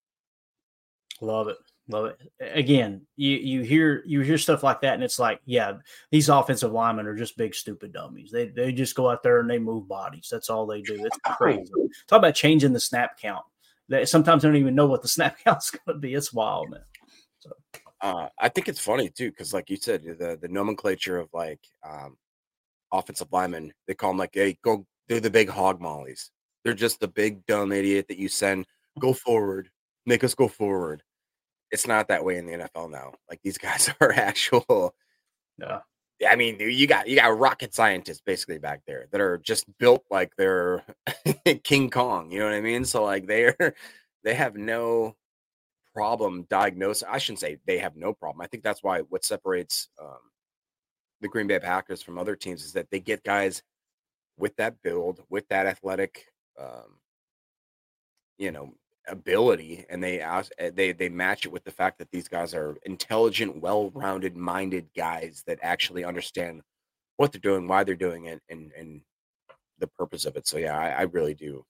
Love it. Love it. Again, you, you hear you hear stuff like that, and it's like, yeah, these offensive linemen are just big, stupid dummies. They they just go out there and they move bodies. That's all they do. It's crazy. Talk about changing the snap count. They sometimes don't even know what the snap count's going to be. It's wild, man. So, uh, I think it's funny too, because like you said, the the nomenclature of like um, offensive linemen, they call them like, hey, go. They're the big hog mollies. They're just the big dumb idiot that you send go forward, make us go forward. It's not that way in the N F L now. Like these guys are actual. Yeah. I mean, you got you got rocket scientists basically back there that are just built like they're King Kong. You know what I mean? So like they're they have no problem diagnosing. I shouldn't say they have no problem. I think that's why what separates um, the Green Bay Packers from other teams is that they get guys with that build, with that athletic, um, you know. ability, and they ask they they match it with the fact that these guys are intelligent, well-rounded minded guys that actually understand what they're doing, why they're doing it, and and the purpose of it. So yeah, I, I really do.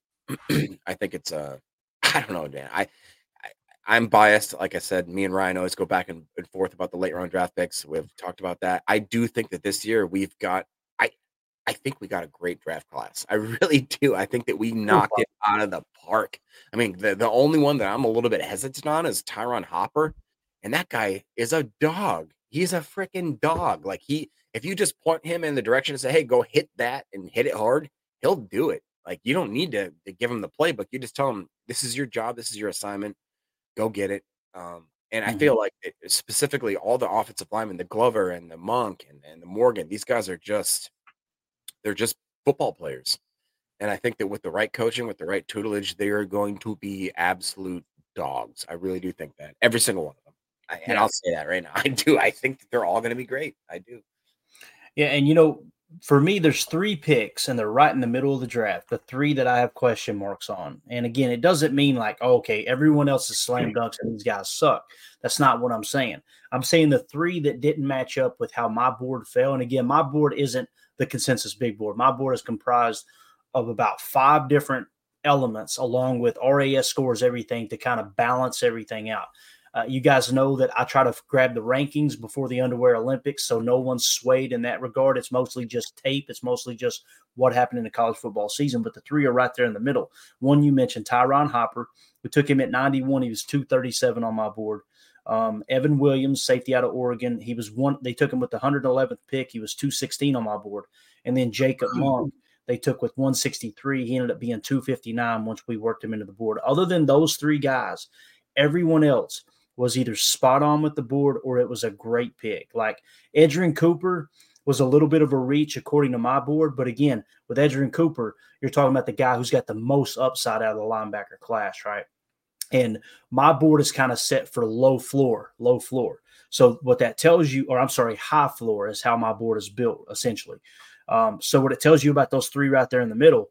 I think it's uh I don't know, Dan. I, I I'm biased. Like I said, me and Ryan always go back and, and forth about the late round draft picks. We've talked about that. I do think that this year we've got I I think we got a great draft class. I really do. I think that we knocked it out of the park. I mean, the, the only one that I'm a little bit hesitant on is Tyron Hopper. And that guy is a dog. He's a freaking dog. Like he, if you just point him in the direction and say, hey, go hit that and hit it hard, he'll do it. Like you don't need to, to give him the playbook. You just tell him, this is your job. This is your assignment. Go get it. Um, and I mm-hmm. feel like it, specifically all the offensive linemen, the Glover and the Monk and, and the Morgan, these guys are just, they're just football players. And I think that with the right coaching, with the right tutelage, they are going to be absolute dogs. I really do think that. Every single one of them. I, and yeah. I'll say that right now. I do. I think that they're all going to be great. I do. Yeah, and you know, for me, there's three picks, and they're right in the middle of the draft. The three that I have question marks on. And again, it doesn't mean like, oh, okay, everyone else is slam dunks and these guys suck. That's not what I'm saying. I'm saying the three that didn't match up with how my board fell. And again, my board isn't the consensus big board. My board is comprised of about five different elements along with R A S scores, everything to kind of balance everything out. Uh, you guys know that I try to grab the rankings before the Underwear Olympics, so no one's swayed in that regard. It's mostly just tape. It's mostly just what happened in the college football season, but the three are right there in the middle. One you mentioned, Tyron Hopper. We took him at ninety-one. He was two thirty-seven on my board. Um, Evan Williams, safety out of Oregon. He was one. They took him with the one hundred eleventh pick. He was two sixteen on my board. And then Jacob Monk, they took with one sixty-three. He ended up being two fifty-nine once we worked him into the board. Other than those three guys, everyone else was either spot on with the board or it was a great pick. Like Edgerrin Cooper was a little bit of a reach according to my board. But again, with Edgerrin Cooper, you're talking about the guy who's got the most upside out of the linebacker class, right? And my board is kind of set for low floor, low floor. So what that tells you, or I'm sorry, high floor is how my board is built essentially. Um, so what it tells you about those three right there in the middle,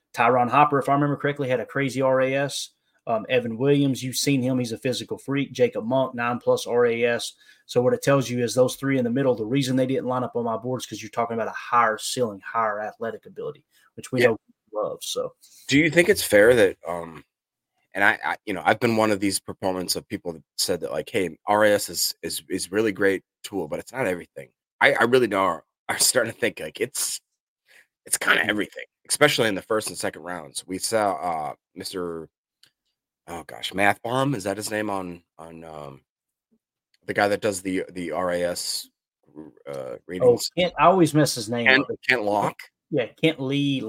Tyron Hopper, if I remember correctly, had a crazy R A S. Um, Evan Williams, you've seen him. He's a physical freak. Jacob Monk, nine plus R A S. So what it tells you is those three in the middle, the reason they didn't line up on my boards because you're talking about a higher ceiling, higher athletic ability, which we yeah. know love. So do you think it's fair that um and I, I you know I've been one of these proponents of people that said that like, hey, R A S is is is really great tool, but it's not everything. I, I really know I'm starting to think like it's it's kind of everything, especially in the first and second rounds. We saw uh Mister Oh gosh, Math Bomb, is that his name on on um the guy that does the the R A S uh ratings? Oh, Kent, I always miss his name. Kent, Kent Locke. Yeah, Kent Lee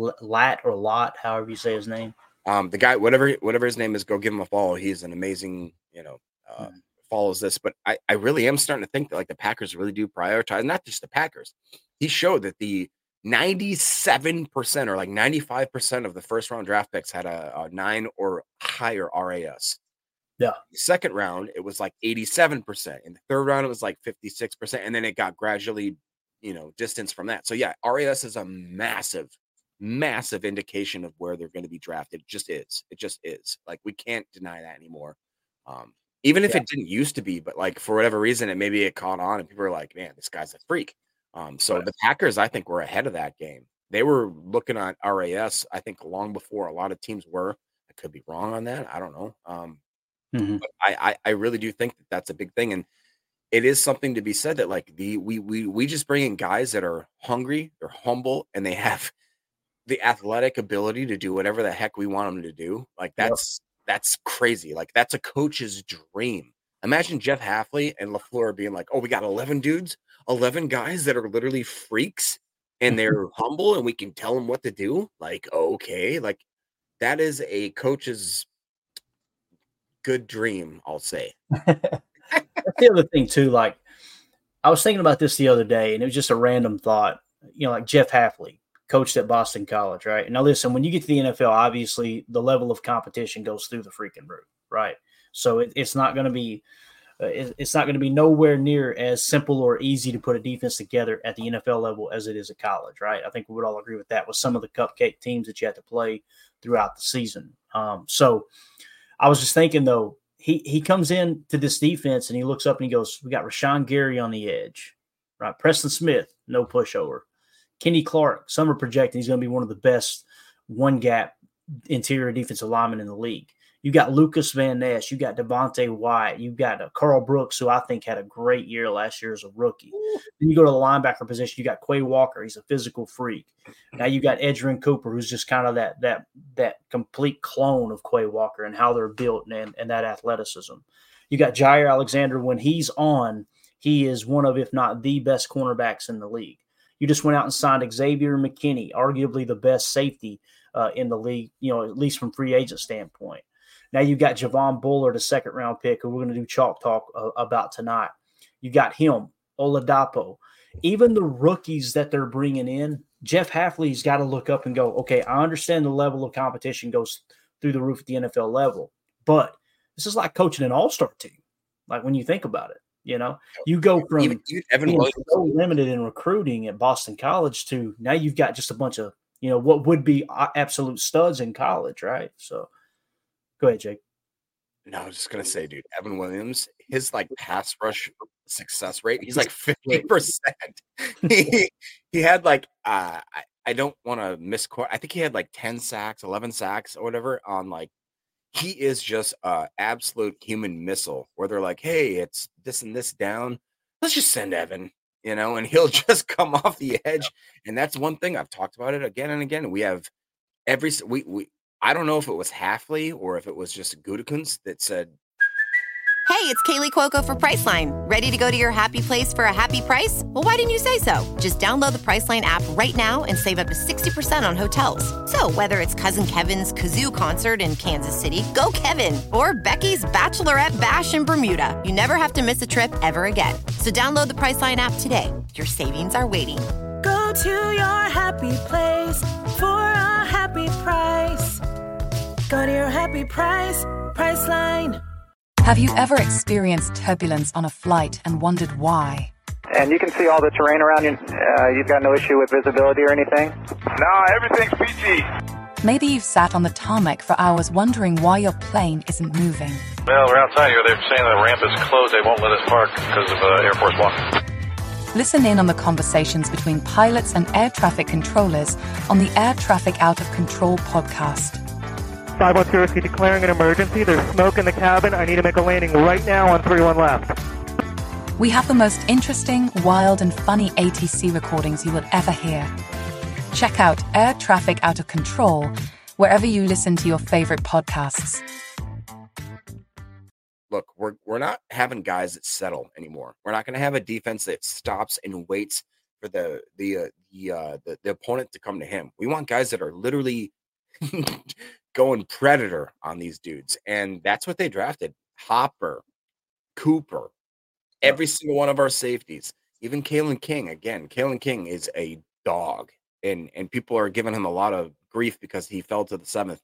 Lat or Lot, however you say his name. Um, the guy, whatever whatever his name is, go give him a follow. He's an amazing, you know, uh, mm-hmm. follows this. But I, I really am starting to think that like the Packers really do prioritize, not just the Packers. He showed that the ninety-seven percent or like ninety-five percent of the first round draft picks had a, a nine or higher R A S. Yeah. The second round, it was like eighty-seven percent. In the third round, it was like fifty-six percent. And then it got gradually, you know, distance from that. So yeah, R A S is a massive, massive indication of where they're going to be drafted. It just is. It just is. Like, we can't deny that anymore. Um, even if yeah. it didn't used to be, but like for whatever reason, it maybe it caught on and people are like, man, this guy's a freak. Um, so right. the Packers, I think, were ahead of that game. They were looking at R A S, I think, long before a lot of teams were. I could be wrong on that. I don't know. Um, mm-hmm. But I, I, I really do think that that's a big thing. And it is something to be said that like the we we we just bring in guys that are hungry, they're humble, and they have the athletic ability to do whatever the heck we want them to do. Like that's yep. that's crazy. Like that's a coach's dream. Imagine Jeff Hafley and LaFleur being like, "Oh, we got eleven dudes, eleven guys that are literally freaks, and they're humble, and we can tell them what to do." Like, okay, like that is a coach's good dream, I'll say. That's the other thing too. Like, I was thinking about this the other day, and it was just a random thought. You know, like Jeff Hafley coached at Boston College, right? And now listen, when you get to the N F L, obviously the level of competition goes through the freaking roof, right? So it, it's not going to be, uh, it, it's not going to be nowhere near as simple or easy to put a defense together at the N F L level as it is at college, right? I think we would all agree with that. With some of the cupcake teams that you had to play throughout the season. Um, so I was just thinking though. He he comes in to this defense and he looks up and he goes, we got Rashawn Gary on the edge, right? Preston Smith, no pushover. Kenny Clark, some are projecting he's going to be one of the best one-gap interior defensive linemen in the league. You got Lucas Van Ness. You got Devontae White. You got uh, Carl Brooks, who I think had a great year last year as a rookie. Ooh. Then you go to the linebacker position. You got Quay Walker. He's a physical freak. Now you got Edgerrin Cooper, who's just kind of that that that complete clone of Quay Walker and how they're built and, and that athleticism. You got Jair Alexander. When he's on, he is one of, if not the best cornerbacks in the league. You just went out and signed Xavier McKinney, arguably the best safety uh, in the league, you know, at least from free agent standpoint. Now you got Javon Bullard, a second round pick, who we're going to do chalk talk uh, about tonight. You got him, Oladapo. Even the rookies that they're bringing in, Jeff Hafley's got to look up and go, okay, I understand the level of competition goes through the roof at the N F L level, but this is like coaching an all-star team. Like when you think about it, you know, you go from even, even Evan being so limited in recruiting at Boston College to now you've got just a bunch of, you know, what would be absolute studs in college, right? So. Go ahead, Jake. No, I was just gonna say, dude, Evan Williams, his like pass rush success rate, he's like fifty percent. he he had like uh I, I don't want to misquote. I think he had like ten sacks, eleven sacks, or whatever. On like, he is just a absolute human missile. Where they're like, hey, it's this and this down. Let's just send Evan, you know, and he'll just come off the edge. And that's one thing I've talked about it again and again. We have every we we. I don't know if it was Hafley or if it was just Gutekunst that said, hey, it's Kaylee Cuoco for Priceline. Ready to go to your happy place for a happy price? Well, why didn't you say so? Just download the Priceline app right now and save up to sixty percent on hotels. So whether it's Cousin Kevin's Kazoo Concert in Kansas City, go Kevin, or Becky's Bachelorette Bash in Bermuda, you never have to miss a trip ever again. So download the Priceline app today. Your savings are waiting. Go to your happy place for a happy price. Go to your happy price, Priceline. Have you ever experienced turbulence on a flight and wondered why? And you can see all the terrain around you. Uh, you've got no issue with visibility or anything? No, everything's peachy. Maybe you've sat on the tarmac for hours wondering why your plane isn't moving. Well, we're outside here. They're saying the ramp is closed. They won't let us park because of uh, Air Force One. Listen in on the conversations between pilots and air traffic controllers on the Air Traffic Out of Control podcast. five one zero, declaring an emergency. There's smoke in the cabin. I need to make a landing right now on three one left. We have the most interesting, wild, and funny A T C recordings you will ever hear. Check out Air Traffic Out of Control wherever you listen to your favorite podcasts. Look, we're we're not having guys that settle anymore. We're not going to have a defense that stops and waits for the the uh, the, uh, the the opponent to come to him. We want guys that are literally going predator on these dudes, and that's what they drafted. Hopper, Cooper, every single one of our safeties, even Kalen King. Again, Kalen King is a dog. And and people are giving him a lot of grief because he fell to the seventh.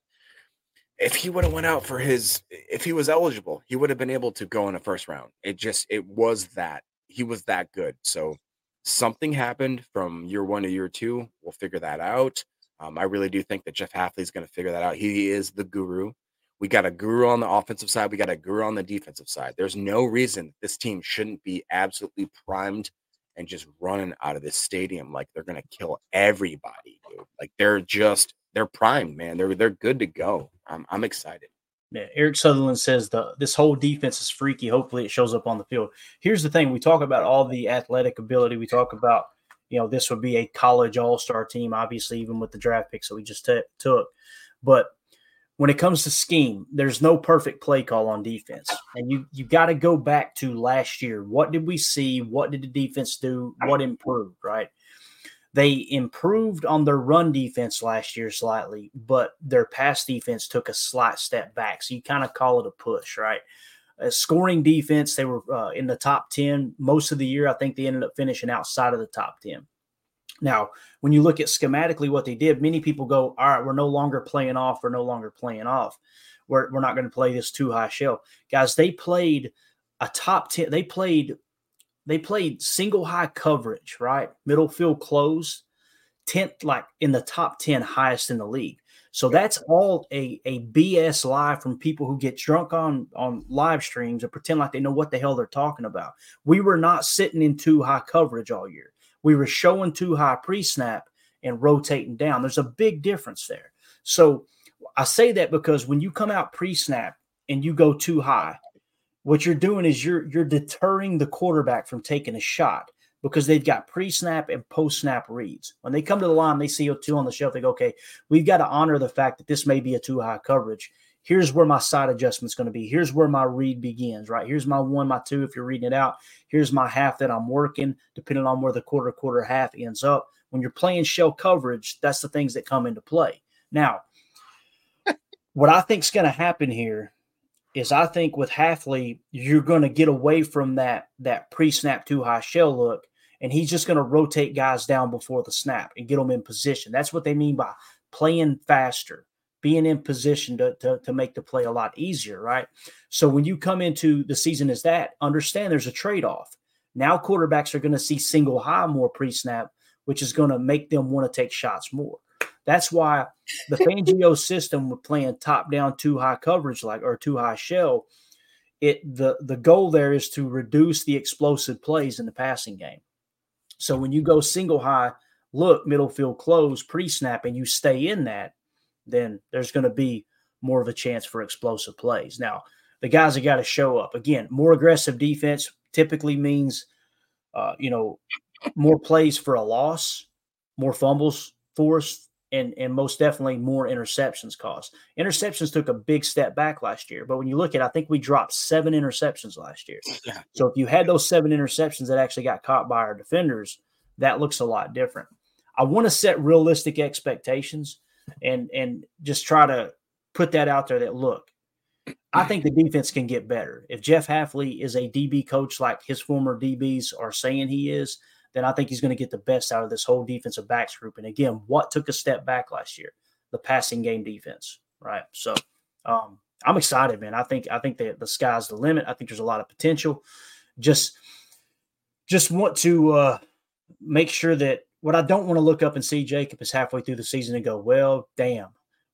If he would have went out for his, if he was eligible, he would have been able to go in the first round. It just, it was that. He was that good. So something happened from year one to year two. We'll figure that out. Um, I really do think that Jeff Hafley is going to figure that out. He is the guru. We got a guru on the offensive side. We got a guru on the defensive side. There's no reason this team shouldn't be absolutely primed and just running out of this stadium like they're going to kill everybody, dude. Like they're just, they're primed, man. They're they're good to go. I'm I'm excited. Yeah, Eric Sutherland says the this whole defense is freaky. Hopefully it shows up on the field. Here's the thing. We talk about all the athletic ability. We talk about, you know, this would be a college all-star team, obviously, even with the draft picks that we just t- took. But when it comes to scheme, there's no perfect play call on defense. And you you got to go back to last year. What did we see? What did the defense do? What improved, right? They improved on their run defense last year slightly, but their pass defense took a slight step back. So you kind of call it a push, right? Uh, scoring defense, they were uh, in the top ten most of the year. I think they ended up finishing outside of the top ten. Now, when you look at schematically what they did, many people go, all right, we're no longer playing off. We're no longer playing off. We're, we're not going to play this too high shell. Guys, they played a top ten. They played they played single high coverage, right? Middle field close, tenth, like in the top ten highest in the league. So that's all a, a B S lie from people who get drunk on, on live streams and pretend like they know what the hell they're talking about. We were not sitting in too high coverage all year. We were showing too high pre-snap and rotating down. There's a big difference there. So I say that because when you come out pre-snap and you go too high, what you're doing is you're you're deterring the quarterback from taking a shot because they've got pre-snap and post-snap reads. When they come to the line, they see a two on the shelf. They go, okay, we've got to honor the fact that this may be a too high coverage. Here's where my side adjustment's going to be. Here's where my read begins, right? Here's my one, my two, if you're reading it out. Here's my half that I'm working, depending on where the quarter, quarter, half ends up. When you're playing shell coverage, that's the things that come into play. Now, what I think is going to happen here is I think with Hafley, you're going to get away from that, that pre-snap too high shell look, and he's just going to rotate guys down before the snap and get them in position. That's what they mean by playing faster, being in position to, to, to make the play a lot easier, right? So when you come into the season as that, understand there's a trade-off. Now quarterbacks are going to see single high more pre-snap, which is going to make them want to take shots more. That's why the Fangio system with playing top-down too high coverage like or too high shell, it the, the goal there is to reduce the explosive plays in the passing game. So when you go single high, look, middle field close, pre-snap, and you stay in that, then there's going to be more of a chance for explosive plays. Now, the guys have got to show up. Again, more aggressive defense typically means, uh, you know, more plays for a loss, more fumbles forced, and, and most definitely more interceptions cost. Interceptions took a big step back last year, but when you look at it, I think we dropped seven interceptions last year. Yeah. So if you had those seven interceptions that actually got caught by our defenders, that looks a lot different. I want to set realistic expectations and and just try to put that out there that, look, I think the defense can get better. If Jeff Hafley is a D B coach like his former D Bs are saying he is, then I think he's going to get the best out of this whole defensive backs group. And again, what took a step back last year? The passing game defense, right? So um, I'm excited, man. I think I think that the sky's the limit. I think there's a lot of potential. Just, just want to uh, make sure that what I don't want to look up and see Jacob is halfway through the season and go, well, damn,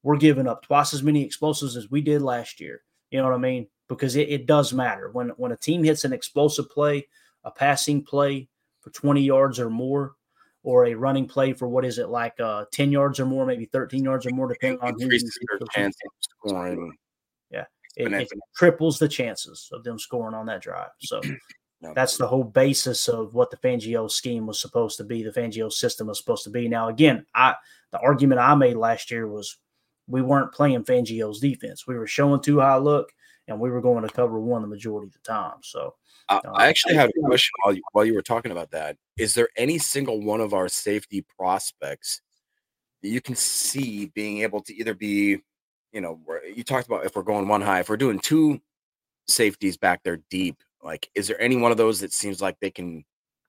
we're giving up twice as many explosives as we did last year. You know what I mean? Because it, it does matter. When when a team hits an explosive play, a passing play for twenty yards or more, or a running play for what is it, like uh, ten yards or more, maybe thirteen yards or more, depending on who increases their chance of scoring. Yeah, it, it triples the chances of them scoring on that drive. So no. That's the whole basis of what the Fangio scheme was supposed to be. The Fangio system was supposed to be. Now, again, I the argument I made last year was we weren't playing Fangio's defense. We were showing too high look, and we were going to cover one the majority of the time. So uh, um, I actually had a question while you, while you were talking about that. Is there any single one of our safety prospects that you can see being able to either be, you know, you talked about if we're going one high, if we're doing two safeties back there deep, like, is there any one of those that seems like they can,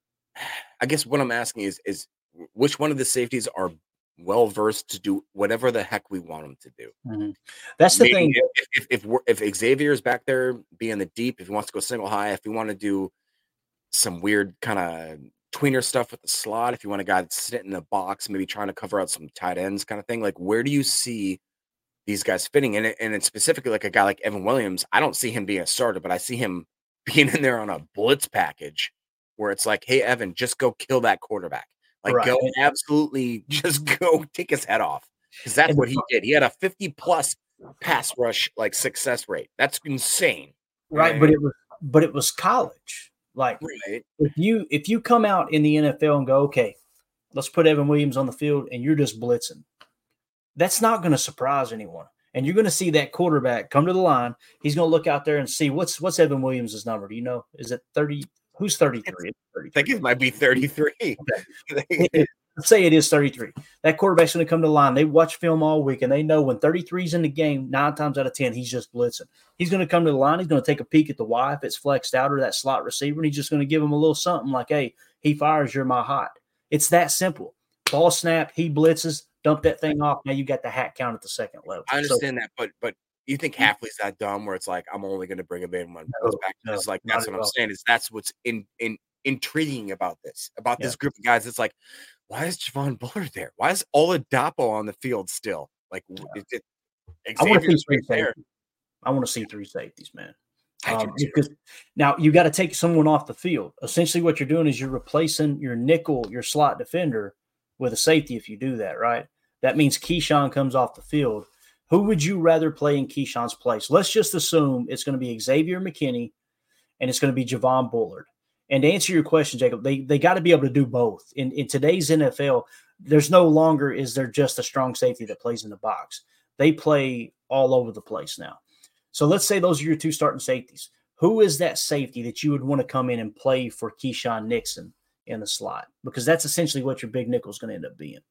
I guess what I'm asking is, is which one of the safeties are well-versed to do whatever the heck we want them to do? Mm-hmm. That's the Maybe thing. If, if, if, we're, if Xavier's back there being the deep, if he wants to go single high, if we want to do some weird kind of tweener stuff with the slot, if you want a guy that's sitting in the box, maybe trying to cover out some tight ends kind of thing, like where do you see these guys fitting in it? And it's specifically like a guy like Evan Williams. I don't see him being a starter, but I see him being in there on a blitz package where it's like, hey, Evan, just go kill that quarterback. Like, right. go absolutely just go take his head off. Because that's what he did. He had a fifty plus pass rush like success rate. That's insane. Right. right? But it was but it was college. Like right. if you if you come out in the N F L and go, okay, let's put Evan Williams on the field and you're just blitzing, that's not going to surprise anyone. And you're going to see that quarterback come to the line. He's going to look out there and see what's what's Evan Williams' number. Do you know? Is it thirty? Who's thirty-three? I think it might be thirty-three. Okay. Let's say it is thirty-three. That quarterback's going to come to the line. They watch film all week, and they know when thirty-three is in the game, nine times out of ten, he's just blitzing. He's going to come to the line. He's going to take a peek at the Y if it's flexed out or that slot receiver, and he's just going to give him a little something like, hey, he fires, you're my hot. It's that simple. Ball snap, he blitzes, dump that thing off. Now you got the hat count at the second level. I understand so, that, but but you think Hafley's that dumb where it's like, I'm only going to bring him in when he goes back? No, it's like, that's what I'm saying is that's what's in, in intriguing about this, about yeah. this group of guys. It's like, why is Javon Bullard there? Why is Oladapo on the field still? Like, yeah. it, it, I want to see three safeties. I want to see three safeties, man. Um, because now you got to take someone off the field. Essentially, what you're doing is you're replacing your nickel, your slot defender, with a safety. If you do that, right, that means Keyshawn comes off the field. Who would you rather play in Keyshawn's place? Let's just assume it's going to be Xavier McKinney and it's going to be Javon Bullard. And to answer your question, Jacob, they they got to be able to do both. In in today's N F L, there's no longer is there just a strong safety that plays in the box. They play all over the place now. So let's say those are your two starting safeties. Who is that safety that you would want to come in and play for Keyshawn Nixon in the slot? Because that's essentially what your big nickel is going to end up being.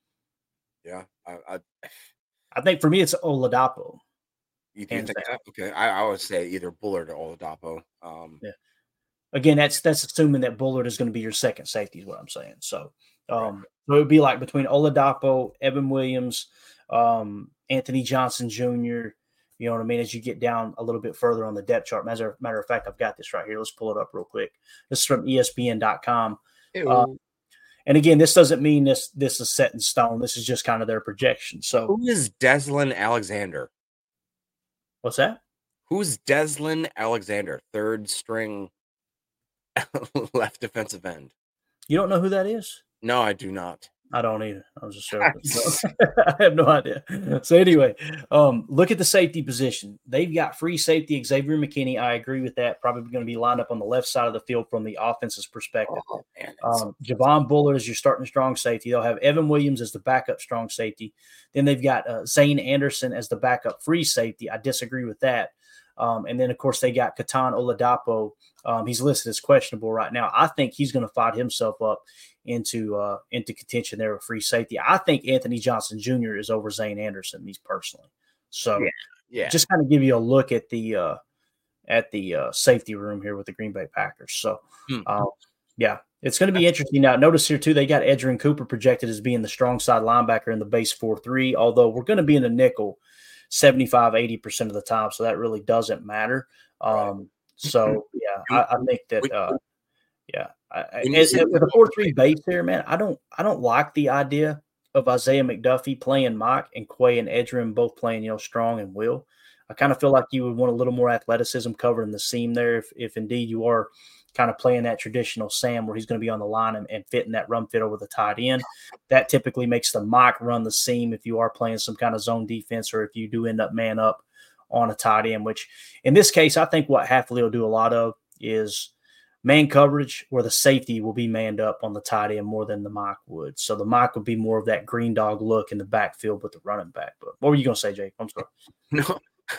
Yeah, I, I, I think for me it's Oladapo. You think that? Okay, I, I would say either Bullard or Oladapo. Um, yeah. Again, that's that's assuming that Bullard is going to be your second safety, is what I'm saying. So, um, right. so it would be like between Oladapo, Evan Williams, um, Anthony Johnson Junior You know what I mean? As you get down a little bit further on the depth chart. Matter, matter of fact, I've got this right here. Let's pull it up real quick. This is from E S P N dot com. Um, and again, this doesn't mean this this is set in stone. This is just kind of their projection. So, who is Deslin Alexander? What's that? Who's Deslin Alexander? Third string left defensive end. You don't know who that is? No, I do not. I don't either. I was just joking. I have no idea. So anyway, um, look at the safety position. They've got free safety Xavier McKinney. I agree with that. Probably going to be lined up on the left side of the field from the offense's perspective. Oh, man, um, Javon Bullard is your starting strong safety. They'll have Evan Williams as the backup strong safety. Then they've got uh, Zane Anderson as the backup free safety. I disagree with that. Um, and then, of course, they got Katan Oladapo. Um, he's listed as questionable right now. I think he's going to fight himself up into uh, into contention there with free safety. I think Anthony Johnson Junior is over Zane Anderson, me personally. So, yeah, yeah. just kind of give you a look at the uh, at the uh, safety room here with the Green Bay Packers. So, mm-hmm. uh, yeah, it's going to be interesting. Now, notice here, too, they got Edgerrin Cooper projected as being the strong side linebacker in the base four three, although we're going to be in the nickel seventy-five, eighty percent of the time, so that really doesn't matter. Um, right. So, yeah, I, I think that, uh, yeah, I, I, with a four three base there, man, I don't, I don't like the idea of Isaiah McDuffie playing Mike and Quay and Edgerrin both playing, you know, Strong and Will, I kind of feel like you would want a little more athleticism covering the seam there if, if indeed you are kind of playing that traditional Sam where he's going to be on the line and, and fitting that run fit over the tight end. That typically makes the Mike run the seam if you are playing some kind of zone defense or if you do end up man up on a tight end, which in this case, I think what Hafley will do a lot of is man coverage where the safety will be manned up on the tight end more than the Mike would. So the Mike would be more of that green dog look in the backfield with the running back. But what were you going to say, Jake? I'm sorry. No,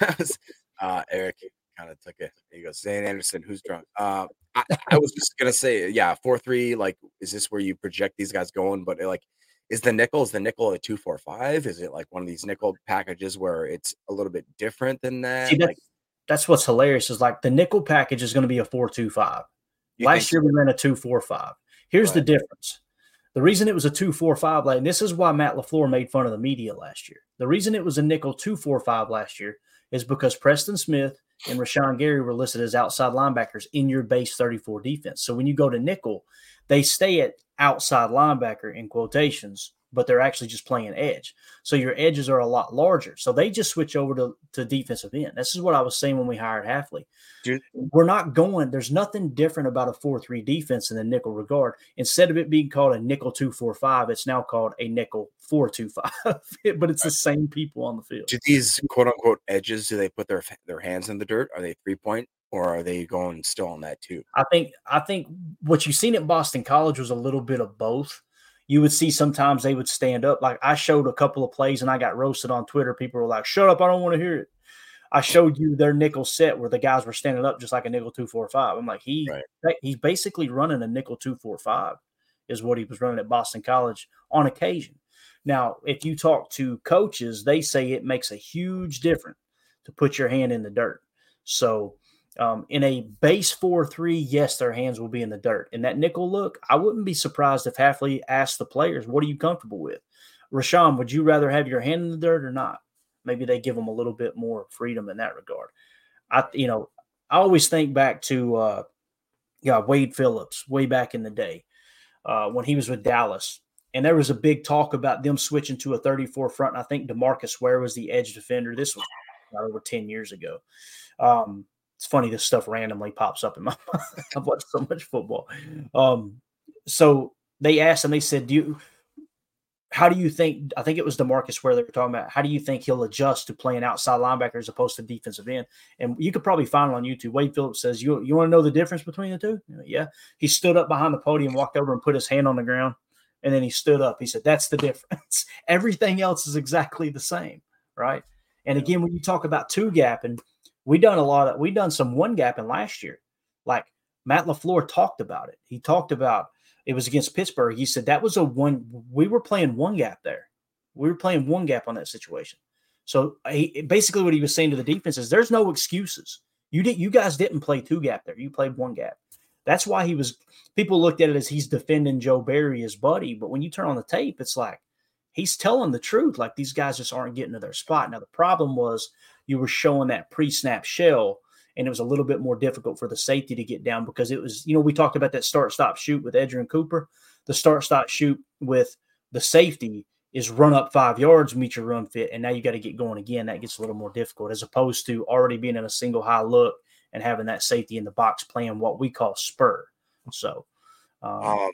uh, Eric kind of took it. He goes, Zane Anderson, who's drunk? Uh, I, I was just going to say, yeah, four three, like, is this where you project these guys going? But, like, is the nickel, is the nickel a two four five? Is it like one of these nickel packages where it's a little bit different than that? See, that's, like, that's what's hilarious is, like, the nickel package is going to be a four two five. Last year we ran a two four five. Here's right. the difference. The reason it was a two four five, like, and this is why Matt LaFleur made fun of the media last year. The reason it was a nickel two four five last year is because Preston Smith and Rashawn Gary were listed as outside linebackers in your base thirty-four defense. So when you go to nickel, they stay at outside linebacker in quotations, but they're actually just playing edge. So your edges are a lot larger. So they just switch over to, to defensive end. This is what I was saying when we hired Hafley. Dude. We're not going – there's nothing different about a four three defense in the nickel regard. Instead of it being called a nickel two four five, it's now called a nickel four two five. But it's the same people on the field. Do these quote-unquote edges, do they put their their hands in the dirt? Are they three-point? Or are they going still on that too? I think I think what you've seen at Boston College was a little bit of both. You would see sometimes they would stand up. Like I showed a couple of plays and I got roasted on Twitter. People were like, shut up, I don't want to hear it. I showed you their nickel set where the guys were standing up just like a nickel two four five. I'm like, he right. he's basically running a nickel two four five is what he was running at Boston College on occasion. Now, if you talk to coaches, they say it makes a huge difference to put your hand in the dirt. So Um, in a base four three, yes, their hands will be in the dirt. In that nickel look, I wouldn't be surprised if Hafley asked the players, what are you comfortable with? Rashawn, would you rather have your hand in the dirt or not? Maybe they give them a little bit more freedom in that regard. I, you know, I always think back to uh, yeah, Wade Phillips way back in the day uh, when he was with Dallas. And there was a big talk about them switching to a thirty-four front. And I think DeMarcus Ware was the edge defender. This was about over ten years ago. Um, It's funny, this stuff randomly pops up in my mind. I've watched so much football. Um, so they asked him, they said, do you, how do you think, I think it was DeMarcus where they were talking about, how do you think he'll adjust to playing outside linebacker as opposed to defensive end? And you could probably find it on YouTube. Wade Phillips says, you, you want to know the difference between the two? Yeah. He stood up behind the podium, walked over and put his hand on the ground, and then he stood up. He said, that's the difference. Everything else is exactly the same, right? And again, when you talk about two gap and We done a lot of we done some one gapping last year. Like Matt LaFleur talked about it. He talked about it was against Pittsburgh. He said that was a one we were playing one gap there. We were playing one gap on that situation. So he, basically what he was saying to the defense is there's no excuses. You did you guys didn't play two gap there. You played one gap. That's why he was people looked at it as he's defending Joe Barry, his buddy. But when you turn on the tape, it's like he's telling the truth. Like these guys just aren't getting to their spot. Now the problem was you were showing that pre-snap shell, and it was a little bit more difficult for the safety to get down because it was, you know, we talked about that start-stop-shoot with Edgerrin Cooper. The start-stop-shoot with the safety is run up five yards, meet your run fit, and now you got to get going again. That gets a little more difficult as opposed to already being in a single high look and having that safety in the box playing what we call spur. So, um, um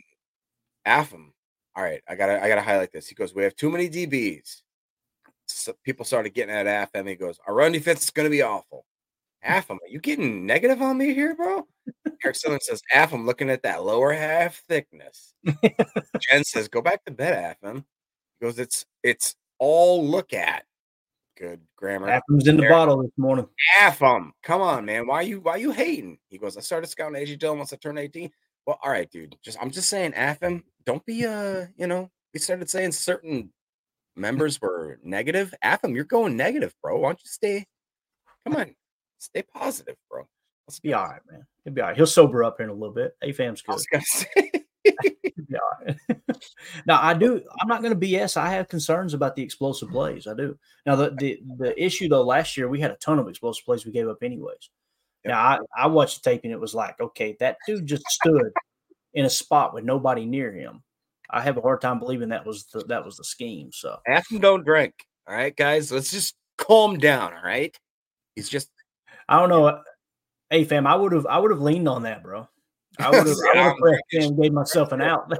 Afam. All right, I gotta I gotta highlight this. He goes, we have too many D Bs. So people started getting at Af, and he goes, our run defense is going to be awful. Afam, are you getting negative on me here, bro? Eric Sutherland says, Afam, looking at that lower half thickness. Jen says, go back to bed, Afam. He goes, it's it's all look at. Good grammar. Afam's in the Eric, bottle this morning. Afam, come on, man. Why you why you hating? He goes, I started scouting A J Dillon once I turned eighteen. Well, all right, dude. Just I'm just saying, Afam, don't be uh, you know, we started saying certain members were negative. Afam, you're going negative, bro. Why don't you stay? Come on, stay positive, bro. Let's be all right, man. He'll be all right. He'll sober up here in a little bit. A Fam's good. I was gonna say. He'll be all right. Now, I do. I'm not going to B S. I have concerns about the explosive plays. I do. Now, the the the issue though, last year we had a ton of explosive plays we gave up anyways. Yep. Now, I I watched the tape and it was like, okay, that dude just stood in a spot with nobody near him. I have a hard time believing that was the, that was the scheme. So Afam don't drink. All right, guys, let's just calm down. All right, he's just. I don't know. Hey, fam, I would have I would have leaned on that, bro. I would have I would have and gave myself an out.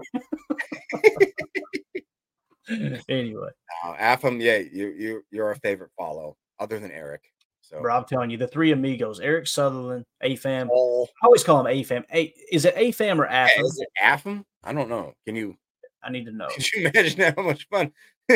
Anyway, uh, Afam, yeah, you you you're our favorite follow, other than Eric. So, bro, I'm telling you, the three amigos, Eric Sutherland, Afam. Oh. I always call him Afam. A, is it Afam or Afam? Yeah, is it Afam? I don't know. Can you? I need to know. Can you imagine how much fun?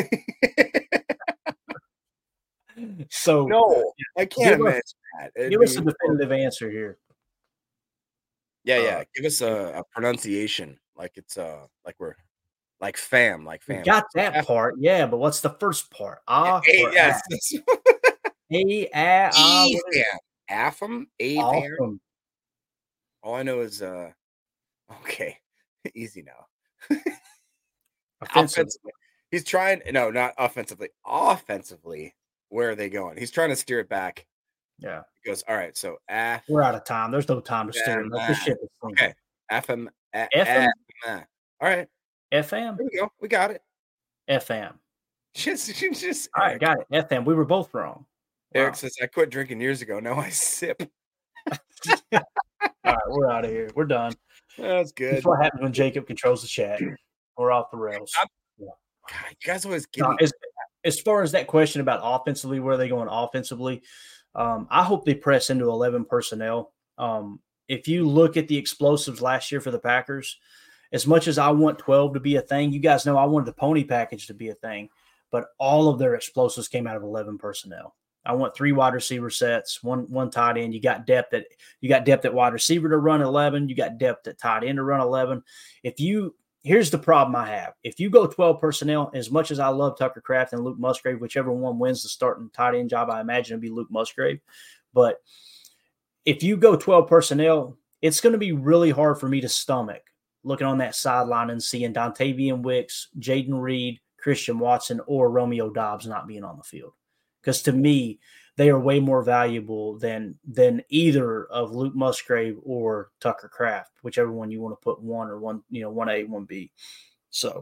So no, I can't give imagine us, that. It'd give us a be- definitive answer here. Yeah, Uh, yeah. Give us a, a pronunciation, like it's uh, like we're like fam, like We fam. got that part, yeah, but what's the first part? Ah, A, or yes. a, a, a, ah, E what is- fam, Afam, A fam. Awesome. All I know is uh, okay, easy now. Offensive. Offensively, he's trying. No, not offensively. Offensively, where are they going? He's trying to steer it back. Yeah. He goes, all right. So Af. We're out of time. There's no time to steer. Fam, Let this ship is sinking. Okay, F M. F M? All right, F M? here we go. We got it. F M. Just, just. All right, got it. F M. We were both wrong. Eric Wow. says, I quit drinking years ago. Now I sip. All right, we're out of here. We're done. That's good. That's what happens when Jacob controls the chat. We're off the rails. God, you guys always give No, me. as, as far as that question about offensively, where are they going offensively? Um, I hope they press into eleven personnel. Um, if you look at the explosives last year for the Packers, as much as I want twelve to be a thing, you guys know I wanted the pony package to be a thing, but all of their explosives came out of eleven personnel. I want three wide receiver sets, one one tight end. You got depth at you got depth at wide receiver to run eleven. You got depth at tight end to run eleven. If you here's the problem I have. If you go twelve personnel, as much as I love Tucker Kraft and Luke Musgrave, whichever one wins the starting tight end job, I imagine it'd be Luke Musgrave. But if you go twelve personnel, it's going to be really hard for me to stomach looking on that sideline and seeing Dontavian Wicks, Jaden Reed, Christian Watson, or Romeo Dobbs not being on the field. Because to me, they are way more valuable than than either of Luke Musgrave or Tucker Kraft, whichever one you want to put one or one, you know, one A, one B. So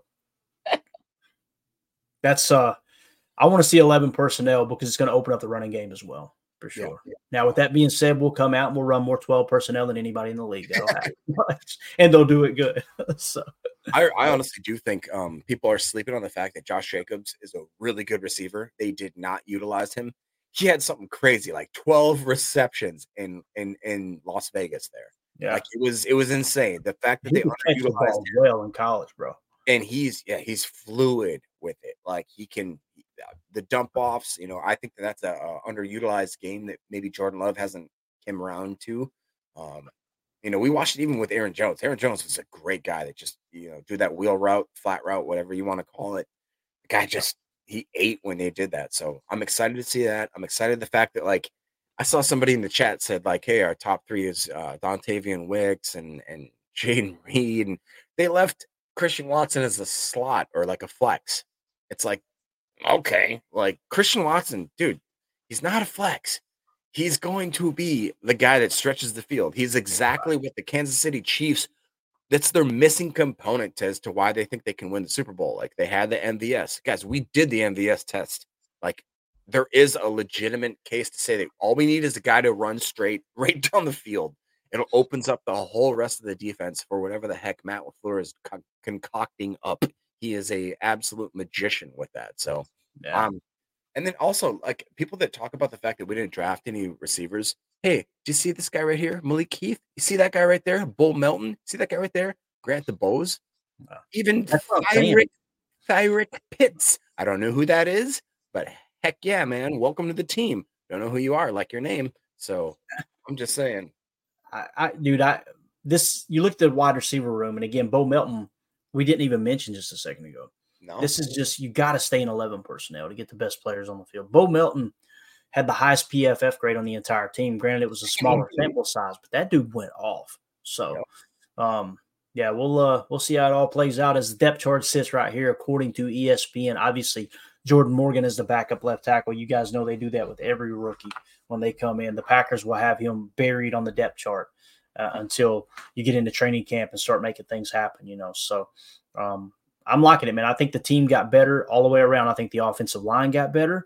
that's uh I want to see eleven personnel because it's going to open up the running game as well, for sure. Yeah, yeah. Now, with that being said, we'll come out and we'll run more twelve personnel than anybody in the league. That'll happen. And they'll do it good. So I, I honestly do think um, people are sleeping on the fact that Josh Jacobs is a really good receiver. They did not utilize him. He had something crazy, like twelve receptions in in in Las Vegas. There, yeah, like it was it was insane. The fact that he they could catch the underutilized ball him, well in college, bro. and he's yeah he's fluid with it. Like he can the dump offs. You know, I think that that's a, a underutilized game that maybe Jordan Love hasn't came around to. Um, You know, we watched it even with Aaron Jones. Aaron Jones was a great guy that just, you know, do that wheel route, flat route, whatever you want to call it. The guy just, he ate when they did that. So I'm excited to see that. I'm excited the fact that, like, I saw somebody in the chat said, like, hey, our top three is uh, Dontavian Wicks and, and Jaden Reed. And they left Christian Watson as a slot or like a flex. It's like, okay, like Christian Watson, dude, he's not a flex. He's going to be the guy that stretches the field. He's exactly what the Kansas City Chiefs, that's their missing component as to why they think they can win the Super Bowl. Like they had the M V S. Guys, we did the M V S test. Like there is a legitimate case to say that all we need is a guy to run straight right down the field. It opens up the whole rest of the defense for whatever the heck Matt LaFleur is co- concocting up. He is a absolute magician with that. So, Yeah. um, and then also, like, people that talk about the fact that we didn't draft any receivers. Hey, do you see this guy right here? Malik Heath? You see that guy right there? Bull Melton? See that guy right there? Grant DeBose? Even That's what I'm saying. Thyrick, Thyrick Pitts. I don't know who that is, but heck yeah, man. Welcome to the team. Don't know who you are, like your name. So I'm just saying. I, I dude, I this you look at the wide receiver room, and again, Bo Melton, we didn't even mention just a second ago. No. This is just you got to stay in eleven personnel to get the best players on the field. Bo Melton had the highest P F F grade on the entire team. Granted, it was a smaller sample size, but that dude went off. So, um, yeah, we'll uh, we'll see how it all plays out as the depth chart sits right here, according to E S P N. Obviously, Jordan Morgan is the backup left tackle. You guys know they do that with every rookie when they come in. The Packers will have him buried on the depth chart uh, until you get into training camp and start making things happen. You know, so. Um, I'm liking it, man. I think the team got better all the way around. I think the offensive line got better.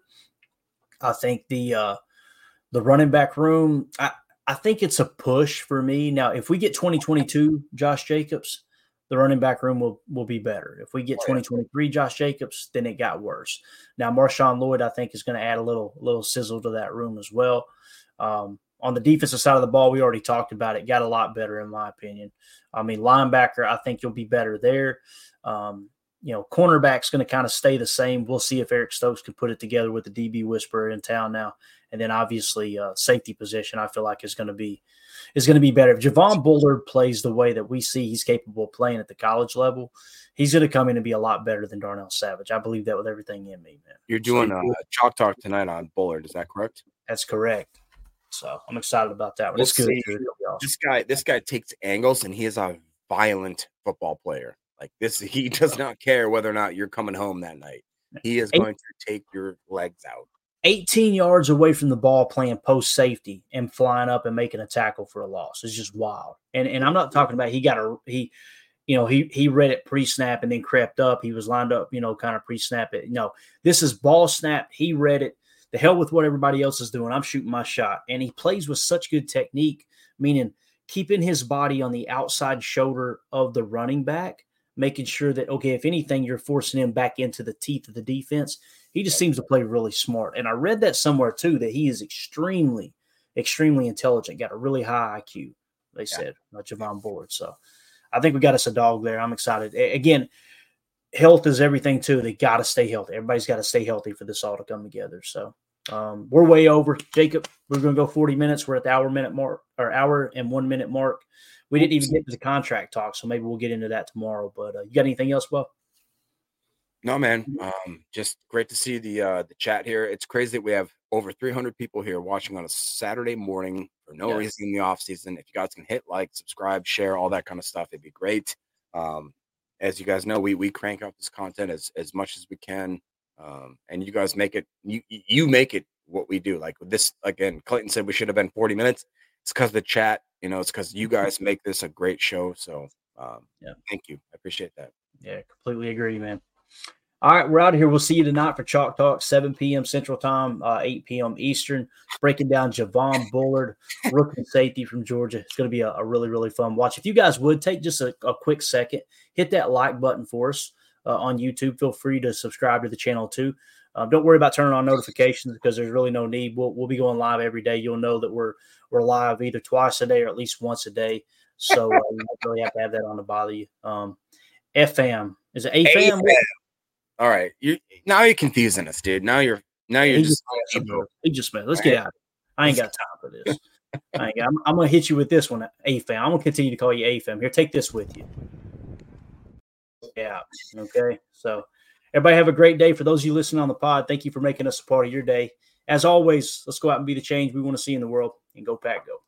I think the uh, the running back room, I, I think it's a push for me. Now, if we get twenty twenty-two Josh Jacobs, the running back room will, will be better. If we get twenty twenty-three Josh Jacobs, then it got worse. Now, Marshawn Lloyd, I think, is going to add a little little sizzle to that room as well. Um, on the defensive side of the ball, we already talked about it. Got a lot better, in my opinion. I mean, linebacker, I think you'll be better there. Um, you know, cornerback's going to kind of stay the same. We'll see if Eric Stokes can put it together with the D B whisperer in town now. And then obviously uh, safety position, I feel like is going to be is going to be better. If Javon Bullard plays the way that we see he's capable of playing at the college level, he's going to come in and be a lot better than Darnell Savage. I believe that with everything in me, man. You're doing a Chalk Talk tonight on Bullard. Is that correct? That's correct. So I'm excited about that one. We'll It's good. see. It'll be awesome. This guy, this guy takes angles, and he is a violent football player. Like this, he does not care whether or not you're coming home that night. He is going to take your legs out. eighteen yards away from the ball playing post safety and flying up and making a tackle for a loss. It's just wild. And and I'm not talking about he got a he, you know, he he read it pre-snap and then crept up. He was lined up, you know, kind of pre-snap it. No, this is ball snap. He read it. The hell with what everybody else is doing. I'm shooting my shot. And he plays with such good technique, meaning keeping his body on the outside shoulder of the running back, making sure that, okay, if anything, you're forcing him back into the teeth of the defense. He just seems to play really smart. And I read that somewhere too, that he is extremely, extremely intelligent, got a really high I Q, they said, yeah. uh, Javon Bullard. So I think we got us a dog there. I'm excited. A- again, health is everything too. They got to stay healthy. Everybody's got to stay healthy for this all to come together. So um, we're way over. Jacob, we're going to go forty minutes. We're at the hour minute mark or hour and one minute mark. We didn't even get to the contract talk, so maybe we'll get into that tomorrow. But uh, you got anything else, Bo? No, man. Um, just great to see the uh, the chat here. It's crazy that we have over three hundred people here watching on a Saturday morning for no Yes. reason in the off season. If you guys can hit like, subscribe, share, all that kind of stuff, it'd be great. Um, as you guys know, we we crank out this content as as much as we can, um, and you guys make it. You you make it what we do. Like with this again, Clayton said we should have been forty minutes. It's because of the chat. You know, it's because you guys make this a great show. So, um, yeah, thank you. I appreciate that. Yeah, completely agree, man. All right, we're out of here. We'll see you tonight for Chalk Talk, seven p.m. Central Time, uh, eight p.m. Eastern, breaking down Javon Bullard, rookie safety from Georgia. It's going to be a, a really, really fun watch. If you guys would take just a, a quick second, hit that like button for us uh, on YouTube. Feel free to subscribe to the channel too. Uh, don't worry about turning on notifications because there's really no need. We'll we'll be going live every day. You'll know that we're we're live either twice a day or at least once a day. So uh, you don't really have to have that on to bother you. Um, F A M is it A F A M? All right, you now you're confusing us, dude. Now you're now you're He just, just, he just let's get out of it. I ain't got time for this. I ain't got, I'm, I'm gonna hit you with this one, A F A M. I'm gonna continue to call you A F A M. Here, take this with you. Yeah. Okay. So everybody have a great day. For those of you listening on the pod, thank you for making us a part of your day. As always, let's go out and be the change we want to see in the world, and go Pack Go.